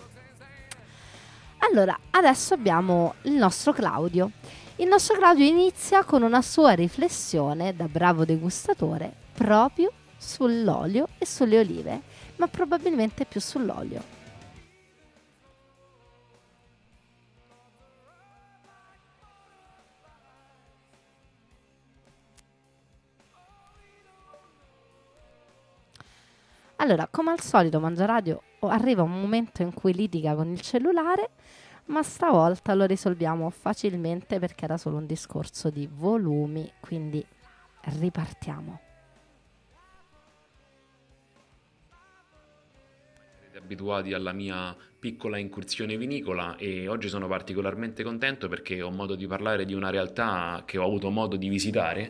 B: Allora, adesso abbiamo il nostro Claudio. Il nostro Claudio inizia con una sua riflessione da bravo degustatore proprio sull'olio e sulle olive, ma probabilmente più sull'olio. Allora, come al solito Mangiaradio arriva un momento in cui litiga con il cellulare, ma stavolta lo risolviamo facilmente perché era solo un discorso di volumi, quindi ripartiamo.
D: Siete abituati alla mia piccola incursione vinicola e oggi sono particolarmente contento perché ho modo di parlare di una realtà che ho avuto modo di visitare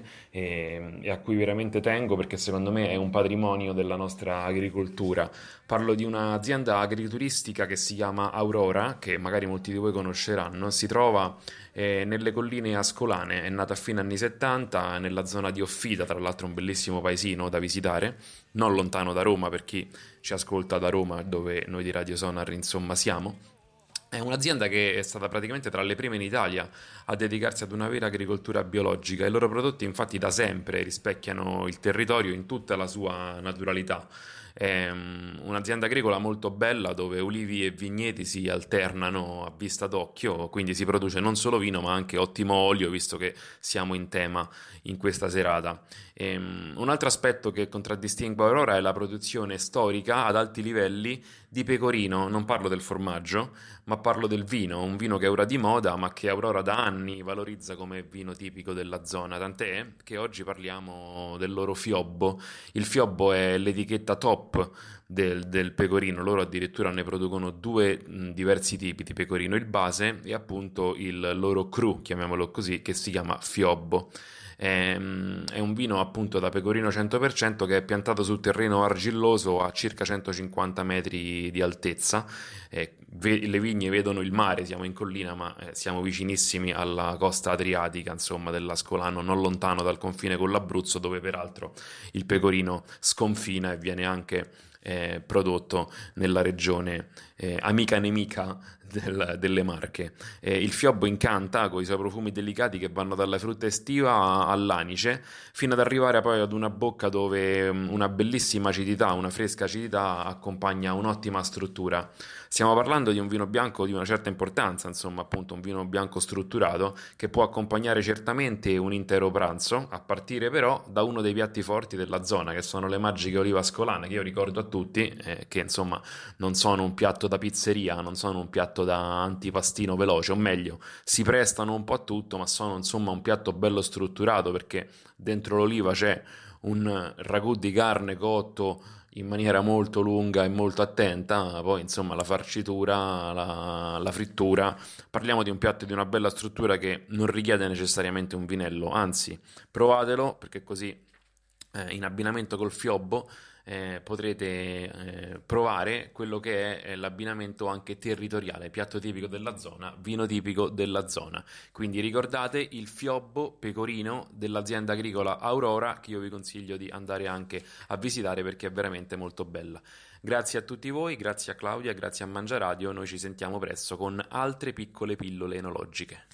D: e, e a cui veramente tengo perché secondo me è un patrimonio della nostra agricoltura. Parlo di un'azienda agrituristica che si chiama Aurora, che magari molti di voi conosceranno, si trova eh, nelle colline ascolane, è nata a fine anni settanta nella zona di Offida, tra l'altro un bellissimo paesino da visitare, non lontano da Roma per chi ci ascolta da Roma, dove noi di Radio Sonar insomma siamo. È un'azienda che è stata praticamente tra le prime in Italia a dedicarsi ad una vera agricoltura biologica. I loro prodotti infatti da sempre rispecchiano il territorio in tutta la sua naturalità. È um, un'azienda agricola molto bella dove ulivi e vigneti si alternano a vista d'occhio, quindi si produce non solo vino ma anche ottimo olio, visto che siamo in tema in questa serata. E, um, un altro aspetto che contraddistingue Aurora è la produzione storica ad alti livelli di pecorino. Non parlo del formaggio, ma parlo del vino, un vino che è ora di moda ma che Aurora da anni valorizza come vino tipico della zona, tant'è che oggi parliamo del loro fiobbo. Il fiobbo è l'etichetta top del, del pecorino, loro addirittura ne producono due mh, diversi tipi di pecorino, il base e appunto il loro cru, chiamiamolo così, che si chiama fiobbo. È, è un vino appunto da pecorino cento per cento che è piantato sul terreno argilloso a circa centocinquanta metri di altezza. Eh, ve- le vigne vedono il mare, siamo in collina ma eh, siamo vicinissimi alla costa adriatica, insomma, dell'Ascolano, non lontano dal confine con l'Abruzzo, dove peraltro il pecorino sconfina e viene anche eh, prodotto nella regione eh, amica nemica del, delle Marche. Eh, il fiobbo incanta con i suoi profumi delicati che vanno dalla frutta estiva all'anice fino ad arrivare poi ad una bocca dove una bellissima acidità, una fresca acidità accompagna un'ottima struttura. Stiamo parlando di un vino bianco di una certa importanza, insomma, appunto un vino bianco strutturato che può accompagnare certamente un intero pranzo, a partire però da uno dei piatti forti della zona, che sono le magiche olive ascolane, che io ricordo a tutti eh, che insomma non sono un piatto da pizzeria, non sono un piatto da antipastino veloce, o meglio, si prestano un po' a tutto, ma sono insomma un piatto bello strutturato perché dentro l'oliva c'è un ragù di carne cotto in maniera molto lunga e molto attenta, poi insomma la farcitura, la, la frittura, parliamo di un piatto di una bella struttura che non richiede necessariamente un vinello, anzi provatelo perché così eh, in abbinamento col fiobbo eh, potrete eh, provare quello che è l'abbinamento anche territoriale, piatto tipico della zona, vino tipico della zona. Quindi ricordate il fiobbo pecorino dell'azienda agricola Aurora, che io vi consiglio di andare anche a visitare perché è veramente molto bella. Grazie a tutti voi, grazie a Claudia, grazie a Mangiaradio, noi ci sentiamo presto con altre piccole pillole enologiche.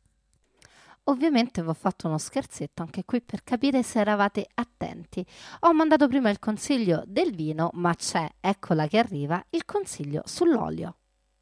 B: Ovviamente vi ho fatto uno scherzetto anche qui per capire se eravate attenti. Ho mandato prima il consiglio del vino, ma c'è, eccola che arriva, il consiglio sull'olio.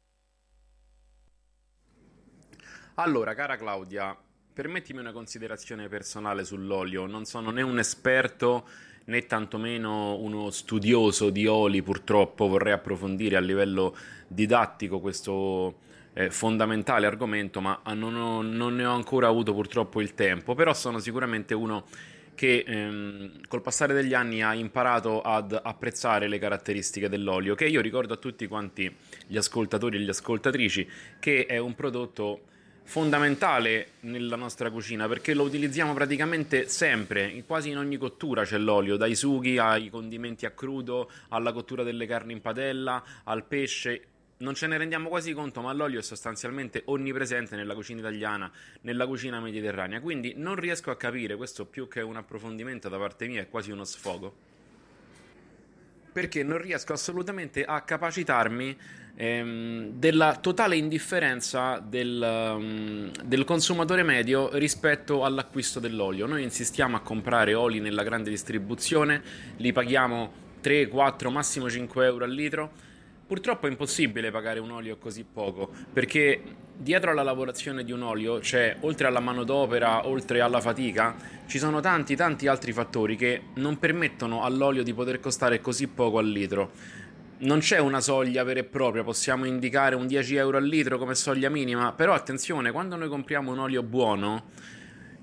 D: Allora, cara Claudia, permettimi una considerazione personale sull'olio. Non sono né un esperto né tantomeno uno studioso di oli, purtroppo vorrei approfondire a livello didattico questo Eh, fondamentale argomento, ma non, ho, non ne ho ancora avuto purtroppo il tempo, però sono sicuramente uno che ehm, col passare degli anni ha imparato ad apprezzare le caratteristiche dell'olio, che io ricordo a tutti quanti gli ascoltatori e le ascoltatrici che è un prodotto fondamentale nella nostra cucina perché lo utilizziamo praticamente sempre, quasi in ogni cottura c'è l'olio, dai sughi ai condimenti a crudo, alla cottura delle carni in padella, al pesce. Non ce ne rendiamo quasi conto, ma l'olio è sostanzialmente onnipresente nella cucina italiana, nella cucina mediterranea, quindi non riesco a capire, questo più che un approfondimento da parte mia è quasi uno sfogo, perché non riesco assolutamente a capacitarmi ehm, della totale indifferenza del, um, del consumatore medio rispetto all'acquisto dell'olio. Noi insistiamo a comprare oli nella grande distribuzione, li paghiamo tre, quattro, massimo cinque euro al litro. Purtroppo è impossibile pagare un olio così poco, perché dietro alla lavorazione di un olio c'è, oltre alla manodopera, oltre alla fatica, ci sono tanti tanti altri fattori che non permettono all'olio di poter costare così poco al litro. Non c'è una soglia vera e propria, possiamo indicare un dieci euro al litro come soglia minima, però attenzione, quando noi compriamo un olio buono,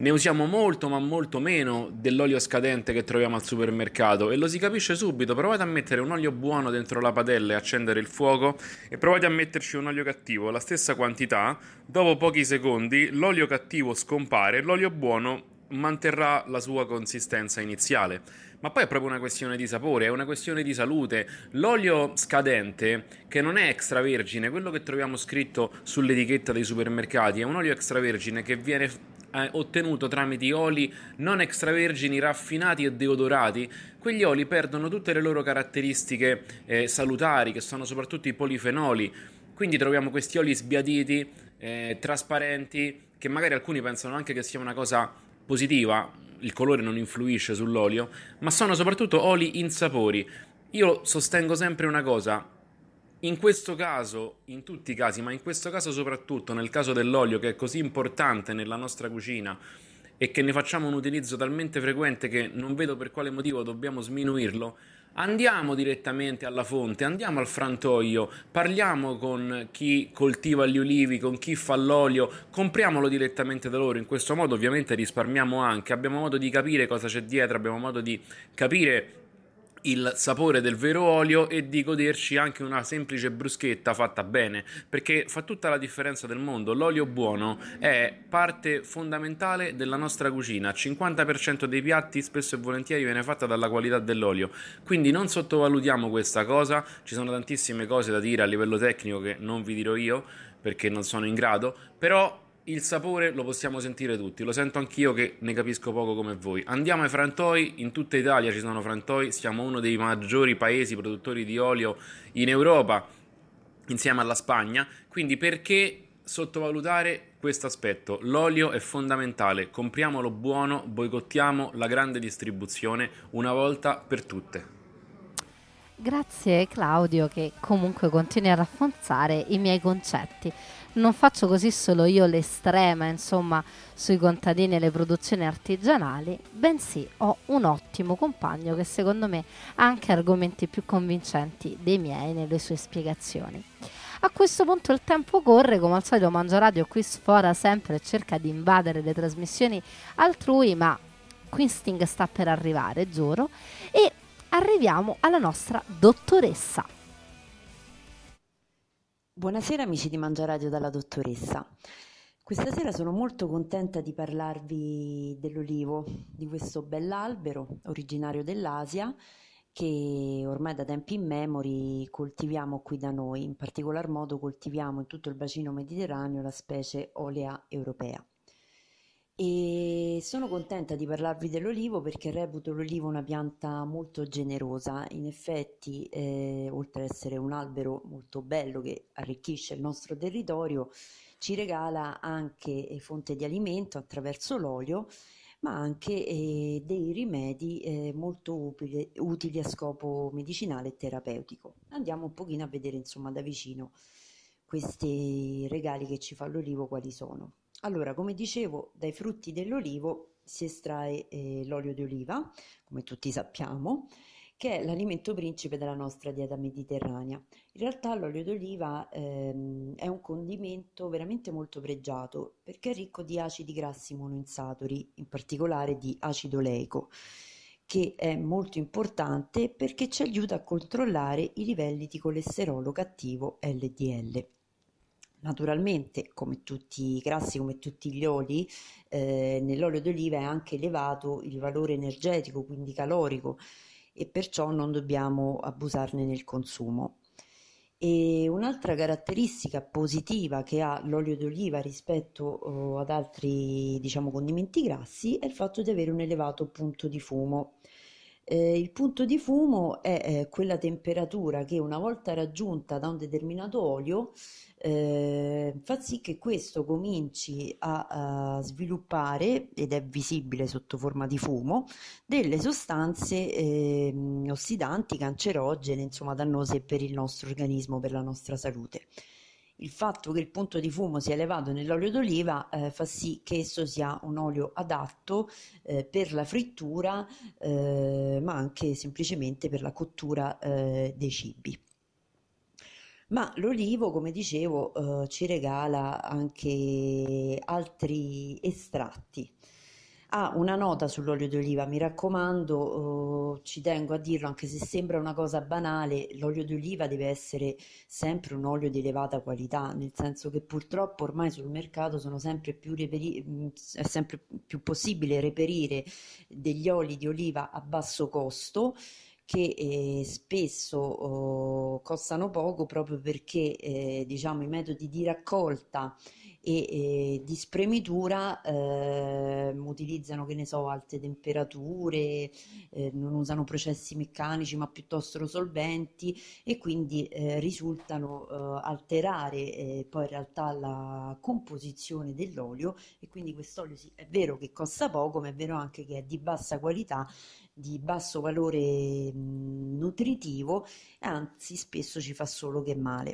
D: ne usiamo molto ma molto meno dell'olio scadente che troviamo al supermercato, e lo si capisce subito. Provate a mettere un olio buono dentro la padella e accendere il fuoco, e provate a metterci un olio cattivo, la stessa quantità, dopo pochi secondi l'olio cattivo scompare, l'olio buono manterrà la sua consistenza iniziale. Ma poi è proprio una questione di sapore, è una questione di salute. L'olio scadente, che non è extravergine, quello che troviamo scritto sull'etichetta dei supermercati, è un olio extravergine che viene eh, ottenuto tramite oli non extravergini raffinati e deodorati. Quegli oli perdono tutte le loro caratteristiche eh, salutari, che sono soprattutto i polifenoli. Quindi troviamo questi oli sbiaditi, eh, trasparenti, che magari alcuni pensano anche che sia una cosa positiva, il colore non influisce sull'olio, ma sono soprattutto oli insapori. Io sostengo sempre una cosa: in questo caso, in tutti i casi, ma in questo caso soprattutto nel caso dell'olio, che è così importante nella nostra cucina e che ne facciamo un utilizzo talmente frequente che non vedo per quale motivo dobbiamo sminuirlo, andiamo direttamente alla fonte, andiamo al frantoio, parliamo con chi coltiva gli ulivi, con chi fa l'olio, compriamolo direttamente da loro. In questo modo ovviamente risparmiamo anche, abbiamo modo di capire cosa c'è dietro, abbiamo modo di capire il sapore del vero olio e di goderci anche una semplice bruschetta fatta bene, perché fa tutta la differenza del mondo. L'olio buono è parte fondamentale della nostra cucina, il cinquanta per cento dei piatti spesso e volentieri viene fatta dalla qualità dell'olio, quindi non sottovalutiamo questa cosa. Ci sono tantissime cose da dire a livello tecnico che non vi dirò io perché non sono in grado, però il sapore lo possiamo sentire tutti, lo sento anch'io che ne capisco poco come voi. Andiamo ai frantoi, in tutta Italia ci sono frantoi, siamo uno dei maggiori paesi produttori di olio in Europa, insieme alla Spagna, quindi perché sottovalutare questo aspetto? L'olio è fondamentale, compriamolo buono, boicottiamo la grande distribuzione una volta per tutte.
B: Grazie Claudio, che comunque continui a rafforzare i miei concetti. Non faccio così solo io l'estrema, insomma, sui contadini e le produzioni artigianali, bensì ho un ottimo compagno che secondo me ha anche argomenti più convincenti dei miei nelle sue spiegazioni. A questo punto il tempo corre, come al solito Mangiaradio qui sfora sempre e cerca di invadere le trasmissioni altrui, ma Quinsting sta per arrivare, giuro, e arriviamo alla nostra dottoressa.
E: Buonasera amici di Mangiaradio dalla dottoressa. Questa sera sono molto contenta di parlarvi dell'olivo, di questo bell'albero originario dell'Asia che ormai da tempi immemori coltiviamo qui da noi. In particolar modo coltiviamo in tutto il bacino mediterraneo la specie Olea europea. E sono contenta di parlarvi dell'olivo perché reputo l'olivo una pianta molto generosa. In effetti, eh, oltre ad essere un albero molto bello che arricchisce il nostro territorio, ci regala anche eh, fonte di alimento attraverso l'olio, ma anche eh, dei rimedi eh, molto utili, utili a scopo medicinale e terapeutico. Andiamo un pochino a vedere insomma da vicino questi regali che ci fa l'olivo quali sono. Allora, come dicevo, dai frutti dell'olivo si estrae eh, l'olio di oliva, come tutti sappiamo, che è l'alimento principe della nostra dieta mediterranea. In realtà l'olio d'oliva ehm, è un condimento veramente molto pregiato perché è ricco di acidi grassi monoinsaturi, in particolare di acido oleico, che è molto importante perché ci aiuta a controllare i livelli di colesterolo cattivo L D L. Naturalmente, come tutti i grassi, come tutti gli oli, eh, nell'olio d'oliva è anche elevato il valore energetico, quindi calorico, e perciò non dobbiamo abusarne nel consumo. E un'altra caratteristica positiva che ha l'olio d'oliva rispetto oh, ad altri, diciamo, condimenti grassi è il fatto di avere un elevato punto di fumo. Eh, il punto di fumo è eh, quella temperatura che una volta raggiunta da un determinato olio eh, fa sì che questo cominci a, a sviluppare, ed è visibile sotto forma di fumo, delle sostanze eh, ossidanti, cancerogene, insomma dannose per il nostro organismo, per la nostra salute. Il fatto che il punto di fumo sia elevato nell'olio d'oliva eh, fa sì che esso sia un olio adatto eh, per la frittura, eh, ma anche semplicemente per la cottura eh, dei cibi. Ma l'olivo, come dicevo, eh, ci regala anche altri estratti. Ah, una nota sull'olio d'oliva, mi raccomando, eh, ci tengo a dirlo, anche se sembra una cosa banale, l'olio d'oliva deve essere sempre un olio di elevata qualità, nel senso che purtroppo ormai sul mercato sono sempre più reperi- mh, è sempre più possibile reperire degli oli di oliva a basso costo che eh, spesso oh, costano poco proprio perché eh, diciamo i metodi di raccolta e eh, di spremitura eh, utilizzano, che ne so, alte temperature, eh, non usano processi meccanici ma piuttosto solventi e quindi eh, risultano eh, alterare eh, poi in realtà la composizione dell'olio e quindi quest'olio sì, è vero che costa poco, ma è vero anche che è di bassa qualità, di basso valore mh, nutritivo, anzi spesso ci fa solo che male.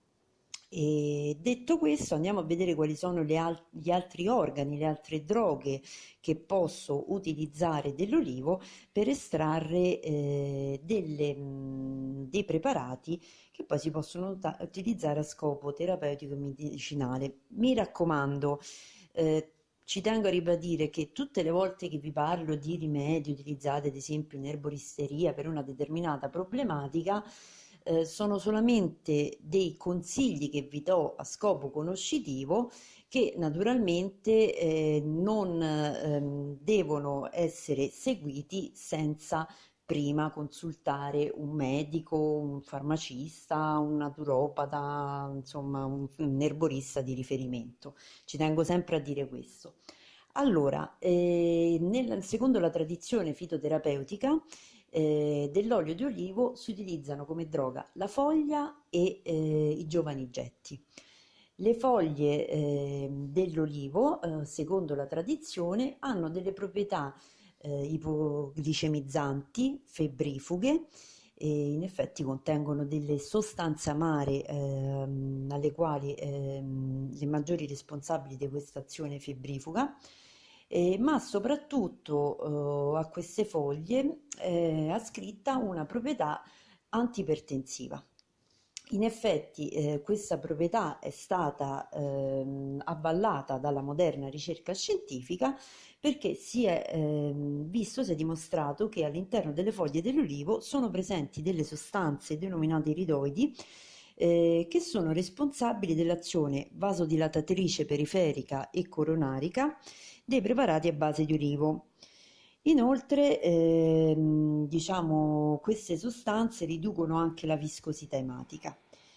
E: E detto questo, andiamo a vedere quali sono le al- gli altri organi, le altre droghe che posso utilizzare dell'olivo per estrarre eh, delle, mh, dei preparati che poi si possono uta- utilizzare a scopo terapeutico e medicinale. Mi raccomando, eh, ci tengo a ribadire che tutte le volte che vi parlo di rimedi utilizzati ad esempio in erboristeria per una determinata problematica, eh, sono solamente dei consigli che vi do a scopo conoscitivo che naturalmente eh, non ehm, devono essere seguiti senza prima consultare un medico, un farmacista, un naturopata, insomma un, un erborista di riferimento. Ci tengo sempre a dire questo. Allora, eh, nel- secondo la tradizione fitoterapeutica, eh, dell'olio di olivo si utilizzano come droga la foglia e eh, i giovani getti. Le foglie eh, dell'olivo, eh, secondo la tradizione, hanno delle proprietà eh, ipoglicemizzanti, febbrifughe, e in effetti contengono delle sostanze amare ehm, alle quali ehm, le maggiori responsabili di questa azione febbrifuga, eh, ma soprattutto eh, a queste foglie eh, ascritta una proprietà antipertensiva. In effetti eh, questa proprietà è stata ehm, avvallata dalla moderna ricerca scientifica perché si è ehm, visto, si è dimostrato che all'interno delle foglie dell'olivo sono presenti delle sostanze denominate iridoidi eh, che sono responsabili dell'azione vasodilatatrice periferica e coronarica dei preparati a base di olivo. Inoltre, ehm, diciamo, queste sostanze riducono anche la viscosità ematica.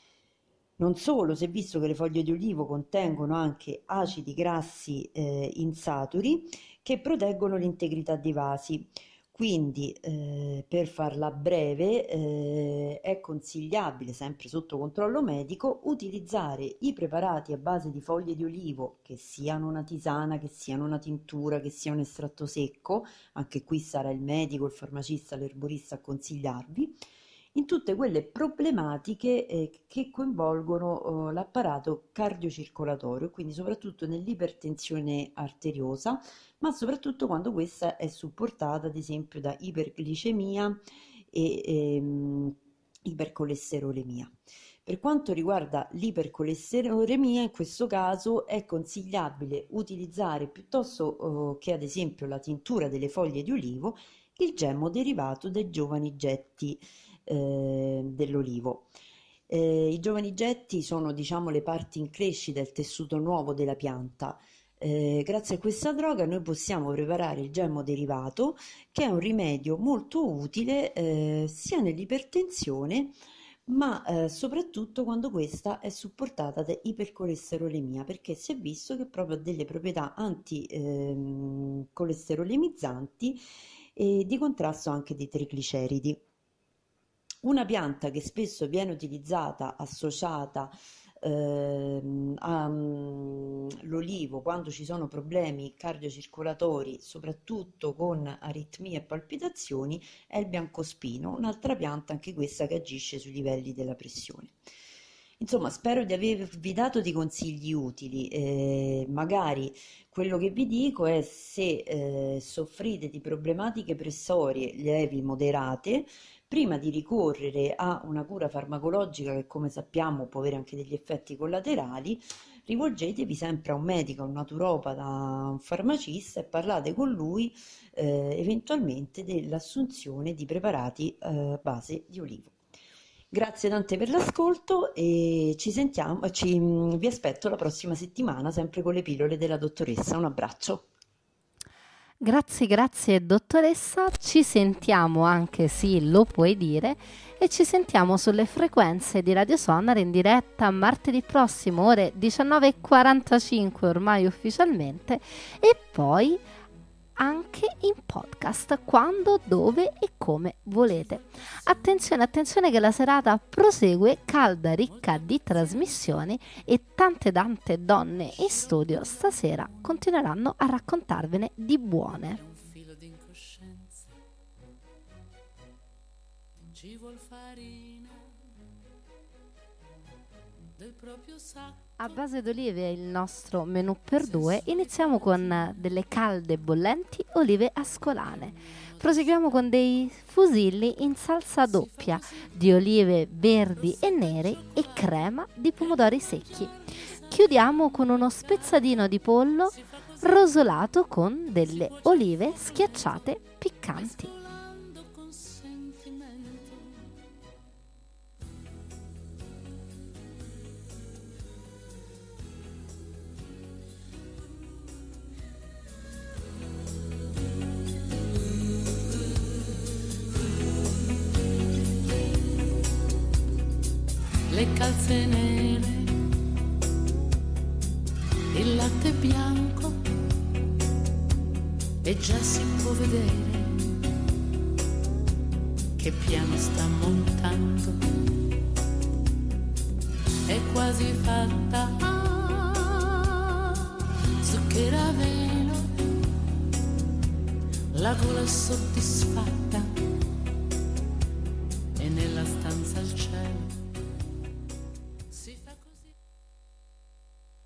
E: Non solo, si è visto che le foglie di olivo contengono anche acidi grassi eh, insaturi che proteggono l'integrità dei vasi. Quindi, eh, per farla breve, eh, è consigliabile, sempre sotto controllo medico, utilizzare i preparati a base di foglie di olivo, che siano una tisana, che siano una tintura, che sia un estratto secco, anche qui sarà il medico, il farmacista, l'erborista a consigliarvi, in tutte quelle problematiche eh, che coinvolgono eh, l'apparato cardiocircolatorio, quindi soprattutto nell'ipertensione arteriosa, ma soprattutto quando questa è supportata ad esempio da iperglicemia e ehm, ipercolesterolemia. Per quanto riguarda l'ipercolesterolemia, in questo caso è consigliabile utilizzare piuttosto eh, che ad esempio la tintura delle foglie di olivo, il gemmo derivato dai giovani getti eh, dell'olivo. Eh, I giovani getti sono, diciamo, le parti in crescita, il tessuto nuovo della pianta. Eh, grazie a questa droga noi possiamo preparare il gemmo derivato, che è un rimedio molto utile eh, sia nell'ipertensione, ma eh, soprattutto quando questa è supportata da ipercolesterolemia, perché si è visto che proprio ha delle proprietà anticolesterolemizzanti e di contrasto anche dei trigliceridi. Una pianta che spesso viene utilizzata associata ehm, all'olivo quando ci sono problemi cardiocircolatori, soprattutto con aritmie e palpitazioni, è il biancospino, un'altra pianta anche questa che agisce sui livelli della pressione. Insomma, spero di avervi dato dei consigli utili. Eh, magari quello che vi dico è se eh, soffrite di problematiche pressorie lievi, moderate, prima di ricorrere a una cura farmacologica che come sappiamo può avere anche degli effetti collaterali, rivolgetevi sempre a un medico, a un naturopata, a un farmacista e parlate con lui eh, eventualmente dell'assunzione di preparati eh, a base di olivo. Grazie tante per l'ascolto e ci sentiamo, ci, vi aspetto la prossima settimana sempre con le pillole della dottoressa. Un abbraccio.
B: Grazie, grazie dottoressa, ci sentiamo anche, sì, lo puoi dire, e ci sentiamo sulle frequenze di Radio Sonar in diretta martedì prossimo, ore diciannove e quarantacinque ormai ufficialmente, e poi anche in podcast quando, dove e come volete. Attenzione, attenzione che la serata prosegue calda, ricca di trasmissioni e tante tante donne in studio stasera continueranno a raccontarvene di buone. Ci vuol farina del proprio sacco. A base d'olive è il nostro menù per due. Iniziamo con delle calde bollenti olive ascolane. Proseguiamo con dei fusilli in salsa doppia di olive verdi e nere e crema di pomodori secchi. Chiudiamo con uno spezzatino di pollo rosolato con delle olive schiacciate piccanti.
F: Le calze nere, il latte bianco e già si può vedere che piano sta montando, è quasi fatta, zucchera a velo, la gola soddisfatta.